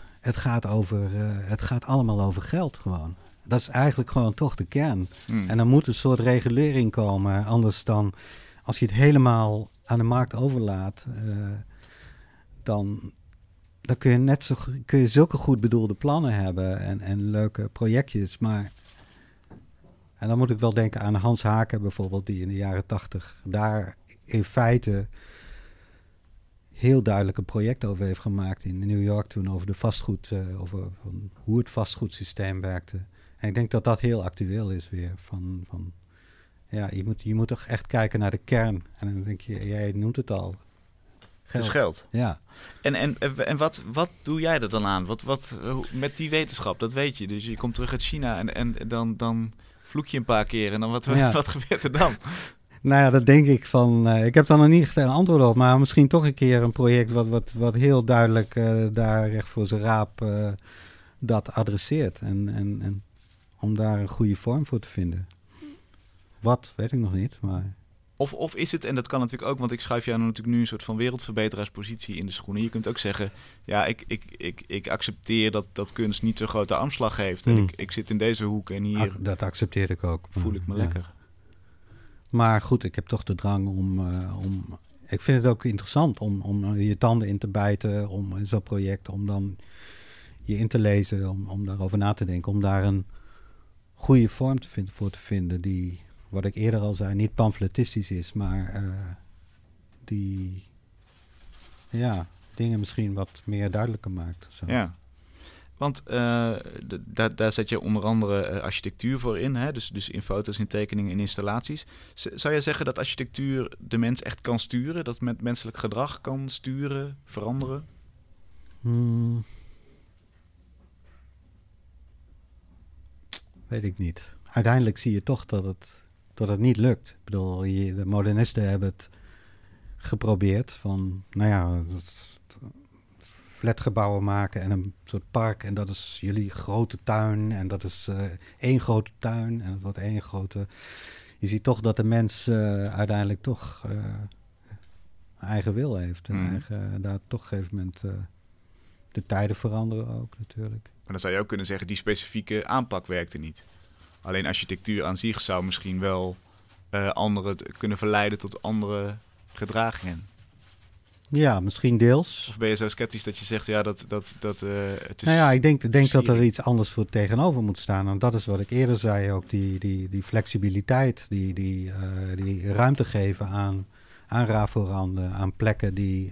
het gaat allemaal over geld gewoon. Dat is eigenlijk gewoon toch de kern. En dan moet een soort regulering komen. Anders dan, als je het helemaal aan de markt overlaat, dan kun je zulke goed bedoelde plannen hebben en leuke projectjes. En dan moet ik wel denken aan Hans Haken bijvoorbeeld, die in de jaren 80 daar in feite heel duidelijk een project over heeft gemaakt in New York toen over over hoe het vastgoedsysteem werkte. En ik denk dat dat heel actueel is weer. Je moet toch echt kijken naar de kern. En dan denk je, jij noemt het al. Geld. Het is geld. Ja. En wat doe jij er dan aan? Met die wetenschap, dat weet je. Dus je komt terug uit China en dan vloek je een paar keer. En dan wat gebeurt er dan? Nou ja, dat denk ik van. Ik heb daar nog niet echt een antwoord op. Maar misschien toch een keer een project wat heel duidelijk daar recht voor zijn raap dat adresseert. En om daar een goede vorm voor te vinden. Wat, weet ik nog niet, maar... Of is het, en dat kan natuurlijk ook, want ik schuif jou natuurlijk nu een soort van wereldverbeteraarspositie in de schoenen. Je kunt ook zeggen, ja, ik accepteer dat kunst niet zo'n grote armslag heeft. En ik zit in deze hoek en hier... Dat accepteer ik ook. Voel ik me lekker. Maar goed, ik heb toch de drang om ik vind het ook interessant om je tanden in te bijten, om in zo'n project, om dan je in te lezen, om daarover na te denken, om daar een goede vorm voor te vinden die, wat ik eerder al zei, niet pamfletistisch is, maar die dingen misschien wat meer duidelijker maakt. Zo. Ja. Want daar zet je onder andere architectuur voor in. Hè? Dus in foto's, in tekeningen, in installaties. Zou je zeggen dat architectuur de mens echt kan sturen? Dat met menselijk gedrag kan sturen, veranderen? Weet ik niet. Uiteindelijk zie je toch dat het niet lukt. Ik bedoel, de modernisten hebben het geprobeerd van, flatgebouwen maken en een soort park. En dat is jullie grote tuin. En dat is één grote tuin. En dat wordt één grote... Je ziet toch dat de mens uiteindelijk toch eigen wil heeft. En daar toch op een gegeven moment de tijden veranderen ook natuurlijk. Maar dan zou je ook kunnen zeggen, die specifieke aanpak werkte niet. Alleen architectuur aan zich zou misschien wel anderen kunnen verleiden tot andere gedragingen. Ja, misschien deels. Of ben je zo sceptisch dat je zegt, ja, dat het is... Nou ja, ik denk dat er iets anders voor tegenover moet staan. En dat is wat ik eerder zei ook, die flexibiliteit, die ruimte geven aan rafelranden, aan plekken die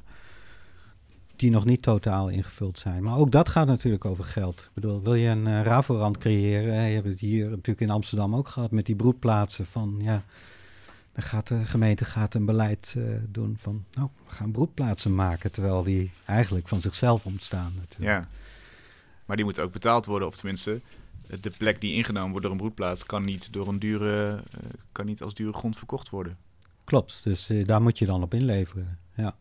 nog niet totaal ingevuld zijn. Maar ook dat gaat natuurlijk over geld. Ik bedoel, wil je een rafelrand creëren? Je hebt het hier natuurlijk in Amsterdam ook gehad met die broedplaatsen van, ja... Dan gaat de gemeente een beleid doen van, we gaan broedplaatsen maken, terwijl die eigenlijk van zichzelf ontstaan natuurlijk. Ja, maar die moeten ook betaald worden, of tenminste, de plek die ingenomen wordt door een broedplaats kan niet als dure grond verkocht worden. Klopt, dus daar moet je dan op inleveren, ja.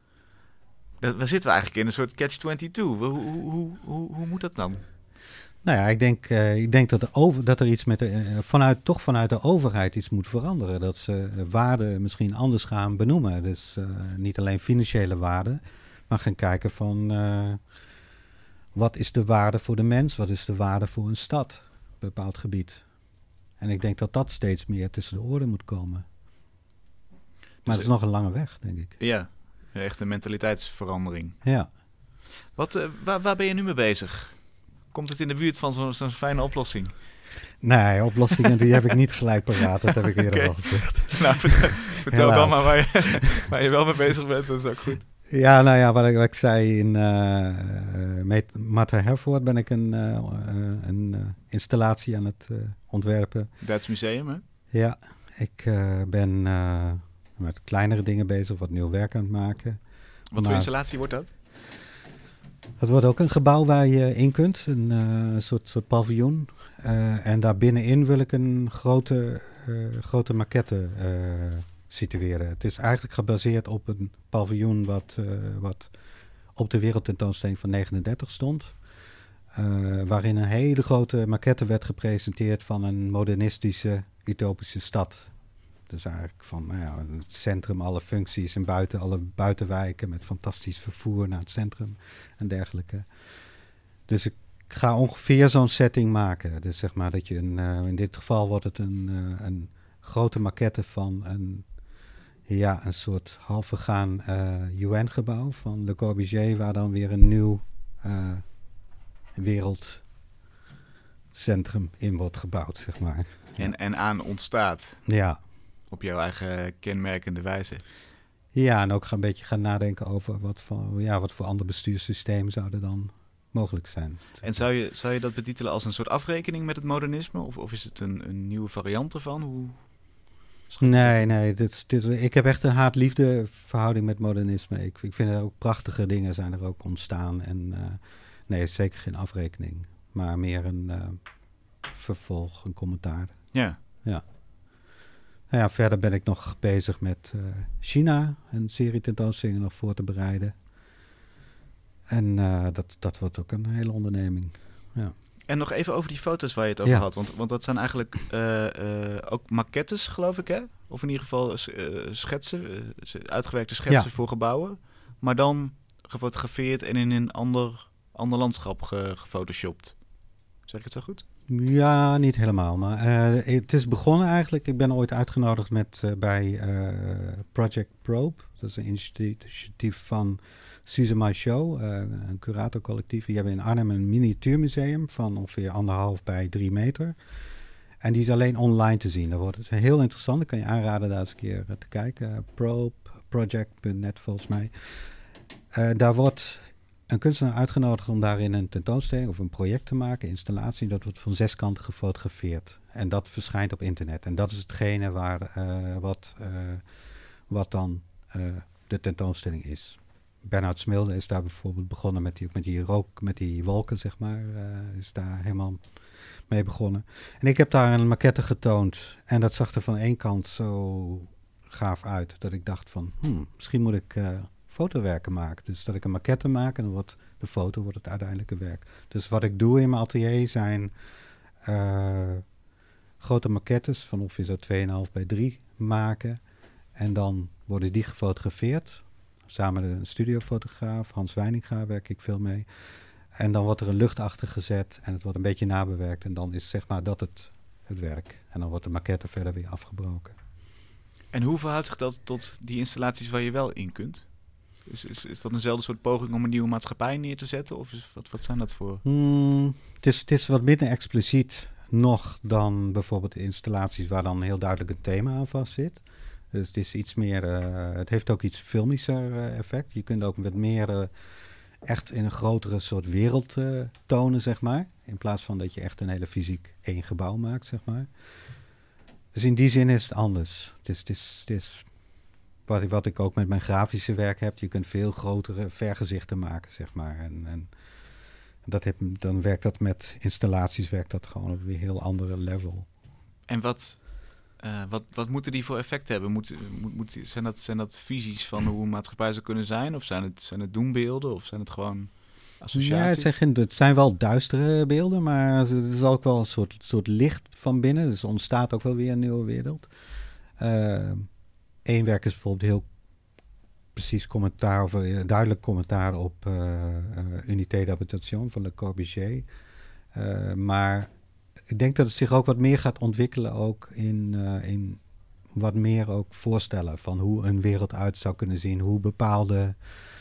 Waar zitten we eigenlijk in? Een soort catch-22. Hoe moet dat dan? Nou ja, ik denk dat er iets vanuit de overheid iets moet veranderen. Dat ze waarden misschien anders gaan benoemen. Dus niet alleen financiële waarden, maar gaan kijken van wat is de waarde voor de mens? Wat is de waarde voor een stad, een bepaald gebied? En ik denk dat steeds meer tussen de oren moet komen. Maar het is nog een lange weg, denk ik. Ja, echt een mentaliteitsverandering. Ja. Waar ben je nu mee bezig? Komt het in de buurt van zo'n fijne oplossing? Nee, oplossingen die heb ik niet gelijk paraat. Dat heb ik eerder al gezegd. Nou, vertel dan maar waar je wel mee bezig bent. Dat is ook goed. Ja, nou ja, wat ik zei, in Mater Herford ben ik een installatie aan het ontwerpen. Duits Museum, hè? Ja, ik ben met kleinere dingen bezig, wat nieuw werk aan het maken. Wat voor installatie wordt dat? Het wordt ook een gebouw waar je in kunt, een soort paviljoen. En daar binnenin wil ik een grote maquette situeren. Het is eigenlijk gebaseerd op een paviljoen wat op de wereldtentoonstelling van 39 stond. Waarin een hele grote maquette werd gepresenteerd van een modernistische, utopische stad. Dus eigenlijk van het centrum, alle functies en alle buitenwijken met fantastisch vervoer naar het centrum en dergelijke. Dus ik ga ongeveer zo'n setting maken. Dus zeg maar dat je in dit geval wordt het een grote maquette van een soort half vergaan UN-gebouw van Le Corbusier, waar dan weer een nieuw wereldcentrum in wordt gebouwd, zeg maar. En aan ontstaat. Ja. Op jouw eigen kenmerkende wijze. Ja, en ook een beetje gaan nadenken over wat voor ander bestuurssysteem zou er dan mogelijk zijn. En zou je dat betitelen als een soort afrekening met het modernisme? Of is het een nieuwe variant ervan? Nee. Ik heb echt een haat-liefde verhouding met modernisme. Ik vind er ook prachtige dingen zijn er ook ontstaan. En nee, zeker geen afrekening. Maar meer een vervolg, een commentaar. Ja. Ja. Nou ja, verder ben ik nog bezig met China, een serie tentoonstellingen nog voor te bereiden. En dat wordt ook een hele onderneming. Ja. En nog even over die foto's waar je het over had. Want dat zijn eigenlijk ook maquettes, geloof ik, hè? Of in ieder geval schetsen, uitgewerkte schetsen voor gebouwen. Maar dan gefotografeerd en in een ander landschap gefotoshopt. Zeg ik het zo goed? Ja, niet helemaal. Maar het is begonnen eigenlijk. Ik ben ooit uitgenodigd bij Project Probe. Dat is een initiatief van Suze Show, een curatorcollectief. Die hebben in Arnhem een miniatuurmuseum van ongeveer 1,5 bij 3 meter. En die is alleen online te zien. Dat is heel interessant. Ik kan je aanraden daar eens een keer te kijken. Project.net volgens mij. Daar wordt een kunstenaar uitgenodigd om daarin een tentoonstelling of een project te maken, installatie. Dat wordt van 6 kanten gefotografeerd. En dat verschijnt op internet. En dat is hetgene wat dan de tentoonstelling is. Bernhard Smilde is daar bijvoorbeeld begonnen met die wolken, zeg maar. Is daar helemaal mee begonnen. En ik heb daar een maquette getoond. En dat zag er van één kant zo gaaf uit. Dat ik dacht van, misschien moet ik fotowerken maken. Dus dat ik een maquette maak en dan wordt de foto wordt het uiteindelijke werk. Dus wat ik doe in mijn atelier zijn grote maquettes van ongeveer zo 2,5 bij 3 maken. En dan worden die gefotografeerd. Samen met een studiofotograaf, Hans Weininga, werk ik veel mee. En dan wordt er een lucht achter gezet en het wordt een beetje nabewerkt. En dan is zeg maar dat het werk. En dan wordt de maquette verder weer afgebroken. En hoe verhoudt zich dat tot die installaties waar je wel in kunt? Is dat eenzelfde soort poging om een nieuwe maatschappij neer te zetten? Of wat zijn dat voor? Het is wat minder expliciet nog dan bijvoorbeeld de installaties waar dan heel duidelijk een thema aan vast zit. Dus het is iets meer, het heeft ook iets filmischer effect. Je kunt ook met meer echt in een grotere soort wereld tonen, zeg maar. In plaats van dat je echt een hele fysiek één gebouw maakt, zeg maar. Dus in die zin is het anders. Het is wat ik ook met mijn grafische werk heb. Je kunt veel grotere vergezichten maken, zeg maar. En dan werkt dat met installaties, werkt dat gewoon op een weer heel andere level. En wat moeten die voor effect hebben? Zijn dat visies van hoe een maatschappij zou kunnen zijn? Of zijn het doembeelden? Of zijn het gewoon associaties? Ja, het zijn wel duistere beelden, maar er is ook wel een soort licht van binnen. Dus er ontstaat ook wel weer een nieuwe wereld. Eén werk is bijvoorbeeld heel precies commentaar, of duidelijk commentaar op Unité d'Habitation van Le Corbusier. Maar ik denk dat het zich ook wat meer gaat ontwikkelen ook in wat meer ook voorstellen van hoe een wereld uit zou kunnen zien. Hoe bepaalde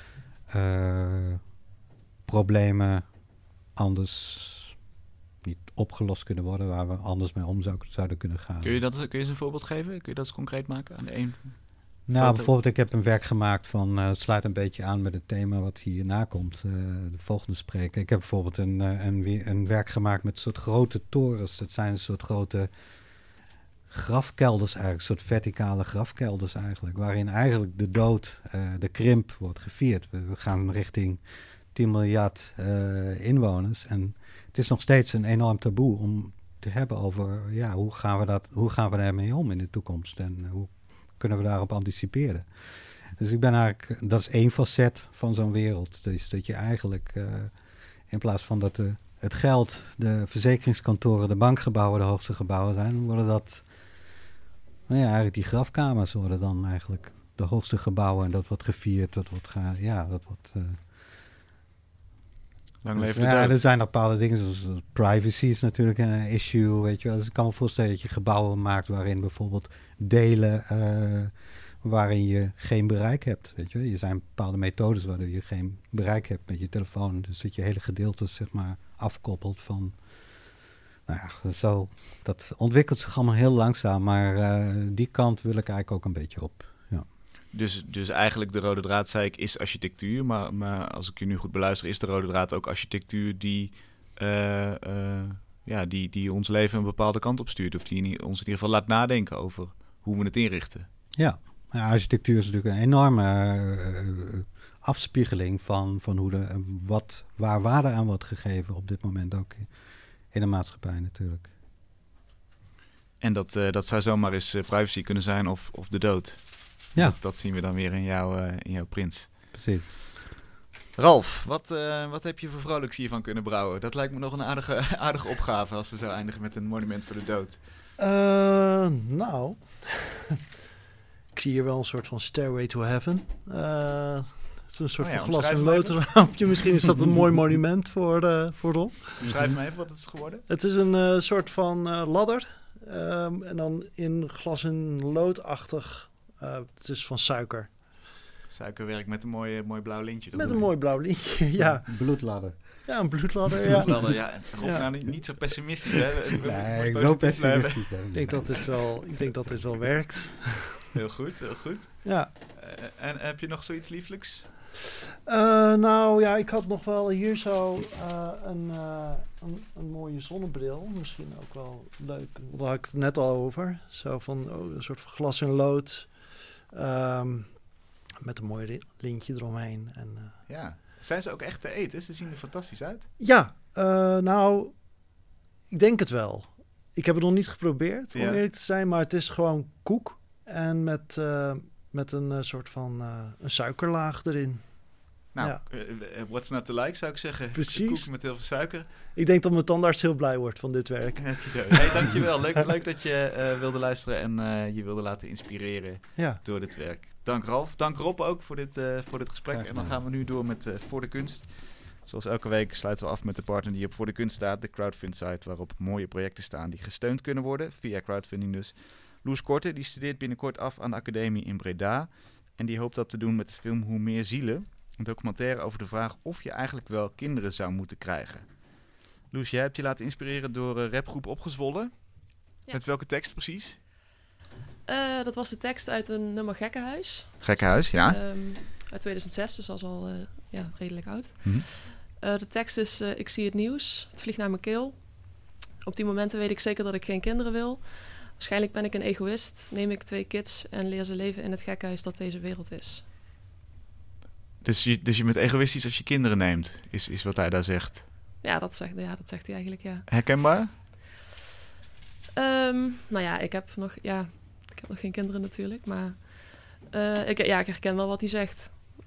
problemen anders niet opgelost kunnen worden, waar we anders mee om zouden kunnen gaan. Kun je eens een voorbeeld geven? Kun je dat eens concreet maken aan de een? Nou, bijvoorbeeld, ik heb een werk gemaakt van, het sluit een beetje aan met het thema wat hierna komt, de volgende spreker. Ik heb bijvoorbeeld een werk gemaakt met soort grote torens. Dat zijn een soort grote grafkelders eigenlijk, een soort verticale grafkelders eigenlijk, waarin eigenlijk de dood, de krimp wordt gevierd. We gaan richting 10 miljard inwoners en het is nog steeds een enorm taboe om te hebben over, hoe gaan we daarmee om in de toekomst en hoe kunnen we daarop anticiperen. Dus ik ben eigenlijk, dat is één facet van zo'n wereld. Dus dat je eigenlijk, in plaats van dat het geld, de verzekeringskantoren, de bankgebouwen de hoogste gebouwen zijn, worden dat, eigenlijk die grafkamers worden dan eigenlijk de hoogste gebouwen en dat wordt gevierd, dat wordt lang leven de dood. Er zijn bepaalde dingen, zoals privacy is natuurlijk een issue, weet je wel. Dus ik kan me voorstellen dat je gebouwen maakt waarin bijvoorbeeld delen, waarin je geen bereik hebt, weet je wel. Er zijn bepaalde methodes waardoor je geen bereik hebt met je telefoon. Dus dat je hele gedeeltes, zeg maar, afkoppelt van, zo. Dat ontwikkelt zich allemaal heel langzaam, maar die kant wil ik eigenlijk ook een beetje op. Ja. Dus eigenlijk de rode draad, zei ik, is architectuur. Maar als ik je nu goed beluister, is de rode draad ook architectuur die ons leven een bepaalde kant op stuurt. Of die ons in ieder geval laat nadenken over hoe we het inrichten. Ja, architectuur is natuurlijk een enorme afspiegeling van waar waarde aan wordt gegeven op dit moment ook in de maatschappij natuurlijk. En dat zou zomaar eens privacy kunnen zijn of de dood. Ja. Dat zien we dan weer in jouw prints. Precies. Ralf, wat heb je voor vrolijks hiervan kunnen brouwen? Dat lijkt me nog een aardige opgave als we zo eindigen met een monument voor de dood. Ik zie hier wel een soort van Stairway to Heaven. Het is een soort van glas- en loodraampje. Misschien is dat een mooi monument voor Ron. Schrijf me even wat het is geworden. Het is een soort van ladder. En dan in glas- en loodachtig. Het is van suiker. Suikerwerk met een mooi blauw lintje. Met een mooi blauw lintje, ja. Bloedladder. Ja, een bloedladder, ja. Bloedladder, ja. Nou, niet zo pessimistisch, hè? Nee, zo pessimistisch. Ik denk dat dit wel werkt. Heel goed, heel goed. Ja. En heb je nog zoiets lieflijks? Nou ja, ik had nog wel hier zo een mooie zonnebril. Misschien ook wel leuk. Daar had ik het net al over. Zo van een soort van glas en lood. Met een mooi lintje eromheen. En, Ja. Zijn ze ook echt te eten? Ze zien er fantastisch uit. ja, nou, ik denk het wel. Ik heb het nog niet geprobeerd, om eerlijk te zijn. Maar het is gewoon koek. En met een soort van een suikerlaag erin. Nou, what's not to like, zou ik zeggen. Precies. Koek met heel veel suiker. Ik denk dat mijn tandarts heel blij wordt van dit werk. Hey, dankjewel. Leuk dat je wilde luisteren en je wilde laten inspireren door dit werk. Dank Ralf. Dank Rob ook voor dit gesprek. En dan gaan we nu door met Voor de Kunst. Zoals elke week sluiten we af met de partner die op Voor de Kunst staat. De crowdfund-site waarop mooie projecten staan die gesteund kunnen worden. Via crowdfunding dus. Loes Korte die studeert binnenkort af aan de academie in Breda. En die hoopt dat te doen met de film Hoe meer zielen. Een documentaire over de vraag of je eigenlijk wel kinderen zou moeten krijgen. Loes, jij hebt je laten inspireren door rapgroep Opgezwollen. Ja. Met welke tekst precies? Dat was de tekst uit een nummer Gekkenhuis. Gekkenhuis, ja. Uit 2006, dus dat is al redelijk oud. Mm-hmm. De tekst is, ik zie het nieuws, het vliegt naar mijn keel. Op die momenten weet ik zeker dat ik geen kinderen wil. Waarschijnlijk ben ik een egoïst, neem ik 2 kids en leer ze leven in het gekkenhuis dat deze wereld is. Dus je bent egoïstisch als je kinderen neemt, is wat hij daar zegt. Ja, dat zegt hij eigenlijk, ja. Herkenbaar? Nou ja, ik heb nog geen kinderen natuurlijk, maar ik herken wel wat hij zegt.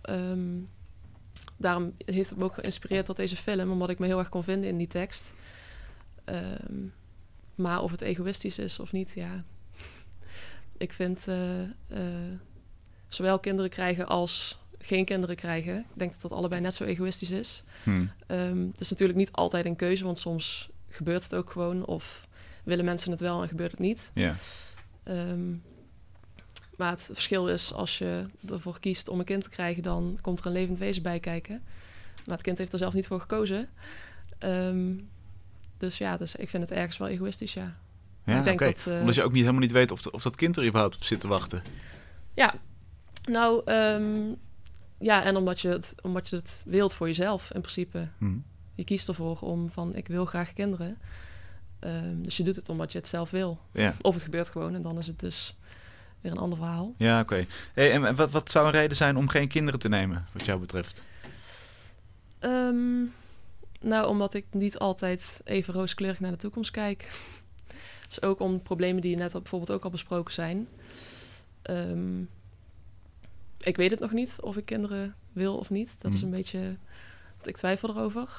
Daarom heeft het me ook geïnspireerd tot deze film, omdat ik me heel erg kon vinden in die tekst. Maar of het egoïstisch is of niet, ja. Ik vind zowel kinderen krijgen als geen kinderen krijgen. Ik denk dat dat allebei net zo egoïstisch is. Het is natuurlijk niet altijd een keuze, want soms gebeurt het ook gewoon. Of willen mensen het wel en gebeurt het niet. Ja. Maar het verschil is, als je ervoor kiest om een kind te krijgen, dan komt er een levend wezen bij kijken. Maar het kind heeft er zelf niet voor gekozen. Dus ik vind het ergens wel egoïstisch, ja. Ja, ik denk dat, omdat je ook helemaal niet weet of dat kind er überhaupt op zit te wachten. Ja, nou, en omdat je het wilt voor jezelf, in principe. Je kiest ervoor ik wil graag kinderen. Dus je doet het omdat je het zelf wil. Ja. Of het gebeurt gewoon en dan is het dus weer een ander verhaal. Ja, oké. Hey, en wat zou een reden zijn om geen kinderen te nemen, wat jou betreft? Nou, omdat ik niet altijd even rooskleurig naar de toekomst kijk. Dus ook om problemen die net bijvoorbeeld ook al besproken zijn. Ik weet het nog niet of ik kinderen wil of niet. Dat is een beetje... Ik twijfel erover.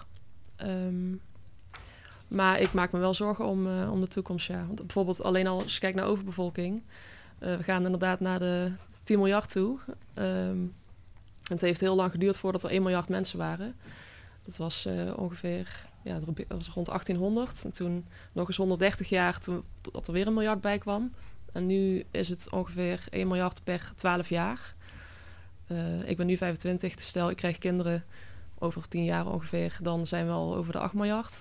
Maar ik maak me wel zorgen om de toekomst, ja. Want bijvoorbeeld alleen al als je kijkt naar overbevolking. We gaan inderdaad naar de 10 miljard toe. Het heeft heel lang geduurd voordat er 1 miljard mensen waren. Dat was ongeveer dat was rond 1800. En toen nog eens 130 jaar dat er weer 1 miljard bij kwam. En nu is het ongeveer 1 miljard per 12 jaar. Ik ben nu 25, dus stel ik krijg kinderen over 10 jaar ongeveer. Dan zijn we al over de 8 miljard.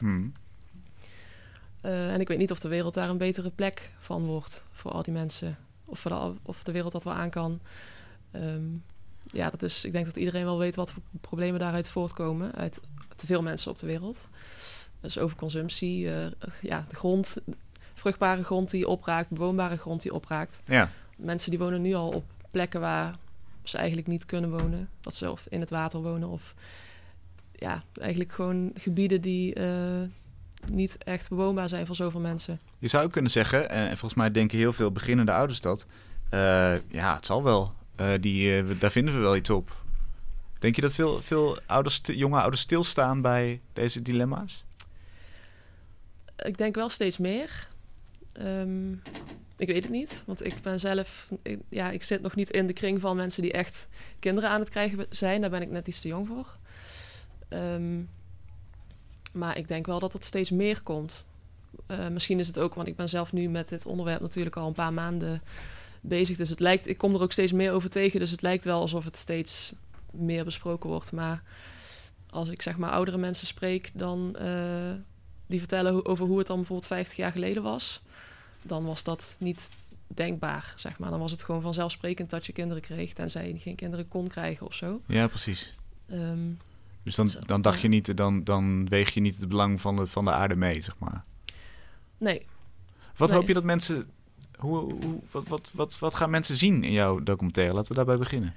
En ik weet niet of de wereld daar een betere plek van wordt voor al die mensen. Of de wereld dat wel aan kan. Ik denk dat iedereen wel weet wat voor problemen daaruit voortkomen. Uit te veel mensen op de wereld. Dus overconsumptie, de grond, vruchtbare grond die opraakt, bewoonbare grond die opraakt. Ja. Mensen die wonen nu al op plekken waar ze eigenlijk niet kunnen wonen. Dat ze of in het water wonen of eigenlijk gewoon gebieden die niet echt bewoonbaar zijn voor zoveel mensen. Je zou kunnen zeggen, en volgens mij denken heel veel beginnende ouders dat, het zal wel. Daar vinden we wel iets op. Denk je dat veel jonge ouders stilstaan bij deze dilemma's? Ik denk wel steeds meer. Ik weet het niet, want ik ben zelf... Ik zit nog niet in de kring van mensen die echt kinderen aan het krijgen zijn. Daar ben ik net iets te jong voor. Maar ik denk wel dat het steeds meer komt. Misschien is het ook, want ik ben zelf nu met dit onderwerp natuurlijk al een paar maanden bezig. Dus ik kom er ook steeds meer over tegen. Dus het lijkt wel alsof het steeds meer besproken wordt. Maar als ik zeg maar oudere mensen spreek, dan die vertellen over hoe het dan bijvoorbeeld 50 jaar geleden was. Dan was dat niet denkbaar, zeg maar. Dan was het gewoon vanzelfsprekend dat je kinderen kreeg, tenzij je geen kinderen kon krijgen of zo. Ja, precies. Dus dan zo, dacht ja. je niet, dan weeg je niet het belang van de aarde mee, zeg maar. Nee. Wat Nee. hoop je dat mensen... Wat gaan mensen zien in jouw documentaire? Laten we daarbij beginnen.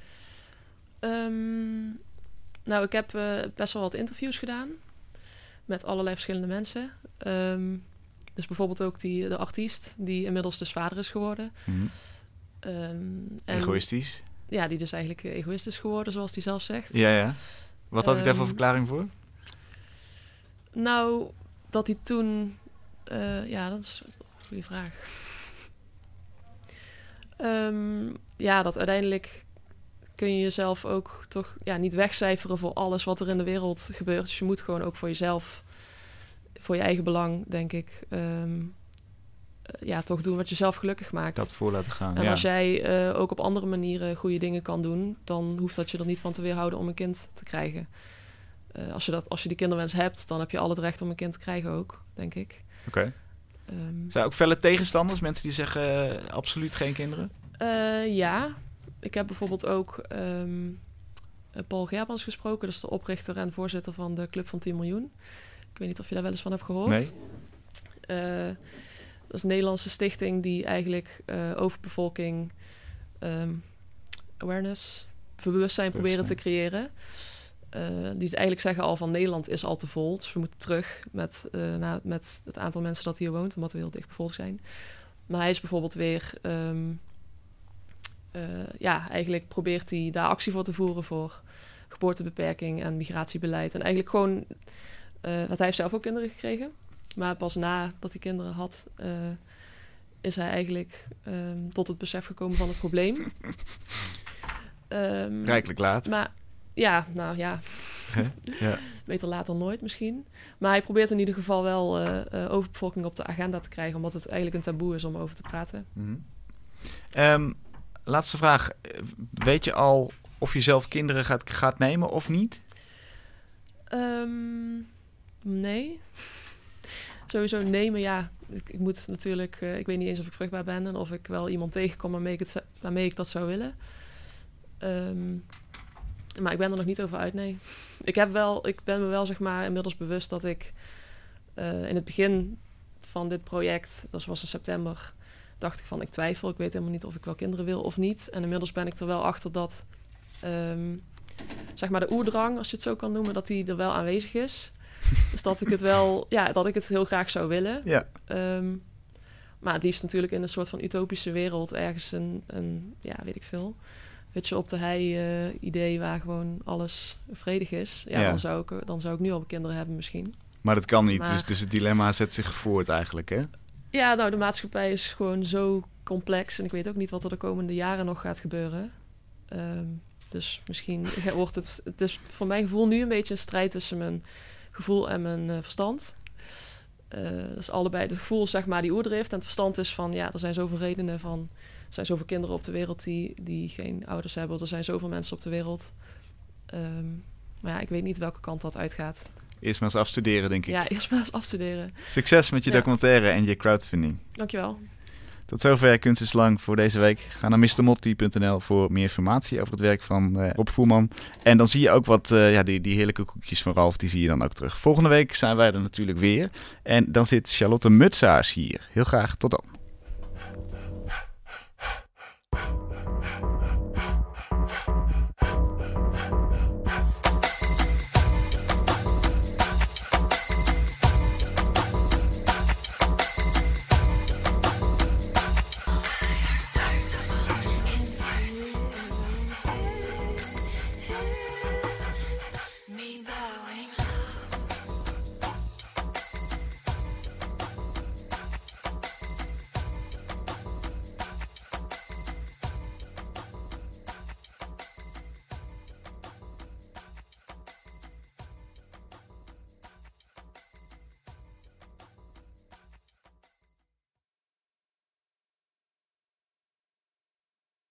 Nou, ik heb best wel wat interviews gedaan met allerlei verschillende mensen. Dus bijvoorbeeld ook de artiest, die inmiddels dus vader is geworden. En, Egoïstisch. Ja, die dus eigenlijk egoïst is geworden, zoals hij zelf zegt. Ja. Wat had ik daar voor verklaring voor? Nou, dat hij toen... ja, dat is een goede vraag. Dat uiteindelijk kun je jezelf ook toch niet wegcijferen voor alles wat er in de wereld gebeurt. Dus je moet gewoon ook voor jezelf, voor je eigen belang, denk ik, toch doen wat jezelf gelukkig maakt. Dat voor laten gaan, En als jij ook op andere manieren goede dingen kan doen, dan hoeft dat je er niet van te weerhouden om een kind te krijgen. Als je die kinderwens hebt, dan heb je al het recht om een kind te krijgen ook, denk ik. Oké. Zijn er ook felle tegenstanders? Mensen die zeggen absoluut geen kinderen? Ja. Ik heb bijvoorbeeld ook Paul Gerbrands gesproken. Dat is de oprichter en voorzitter van de Club van 10 miljoen. Ik weet niet of je daar wel eens van hebt gehoord. Nee. Dat is een Nederlandse stichting die eigenlijk overbevolking, awareness, bewustzijn proberen te creëren. Die eigenlijk zeggen al van Nederland is al te vol. Dus we moeten terug met het aantal mensen dat hier woont, omdat we heel dicht bevolkt zijn. Maar hij is bijvoorbeeld weer... eigenlijk probeert hij daar actie voor te voeren voor geboortebeperking en migratiebeleid. En eigenlijk gewoon... hij heeft zelf ook kinderen gekregen. Maar pas nadat hij kinderen had... is hij eigenlijk tot het besef gekomen van het probleem. Rijkelijk laat. Maar ja. Beter laat dan nooit misschien. Maar hij probeert in ieder geval wel overbevolking op de agenda te krijgen, omdat het eigenlijk een taboe is om over te praten. Laatste vraag. Weet je al of je zelf kinderen gaat nemen of niet? Nee. Sowieso nemen, ja. Ik moet natuurlijk... ik weet niet eens of ik vruchtbaar ben en of ik wel iemand tegenkom waarmee ik dat zou willen. Maar ik ben er nog niet over uit, nee. Ik ben me wel, zeg maar, inmiddels bewust dat ik in het begin van dit project, dat was in september, dacht ik van, ik twijfel. Ik weet helemaal niet of ik wel kinderen wil of niet. En inmiddels ben ik er wel achter dat, zeg maar, de oerdrang, als je het zo kan noemen, dat die er wel aanwezig is. Dus dat ik het wel, dat ik het heel graag zou willen. Ja. Maar het liefst natuurlijk in een soort van utopische wereld, ergens een weet ik veel, hutje op de hei idee waar gewoon alles vredig is. Ja. Dan zou ik nu al kinderen hebben misschien. Maar dat kan niet, Maar, dus het dilemma zet zich voort eigenlijk, hè? Ja, nou, de maatschappij is gewoon zo complex en ik weet ook niet wat er de komende jaren nog gaat gebeuren. Dus misschien wordt het is voor mijn gevoel nu een beetje een strijd tussen mijn gevoel en mijn verstand. Dat is allebei. Het gevoel is, zeg maar, die oerdrift en het verstand is van, er zijn zoveel redenen van, er zijn zoveel kinderen op de wereld die geen ouders hebben. Er zijn zoveel mensen op de wereld. Maar ik weet niet welke kant dat uitgaat. Eerst maar eens afstuderen, denk ik. Ja, eerst maar eens afstuderen. Succes met je documentaire en je crowdfunding. Dankjewel. Tot zover Kunst is Lang voor deze week. Ga naar mrmotley.nl voor meer informatie over het werk van Rob Voerman. En dan zie je ook wat, die heerlijke koekjes van Ralf, die zie je dan ook terug. Volgende week zijn wij er natuurlijk weer. En dan zit Charlotte Mutsaars hier. Heel graag tot dan.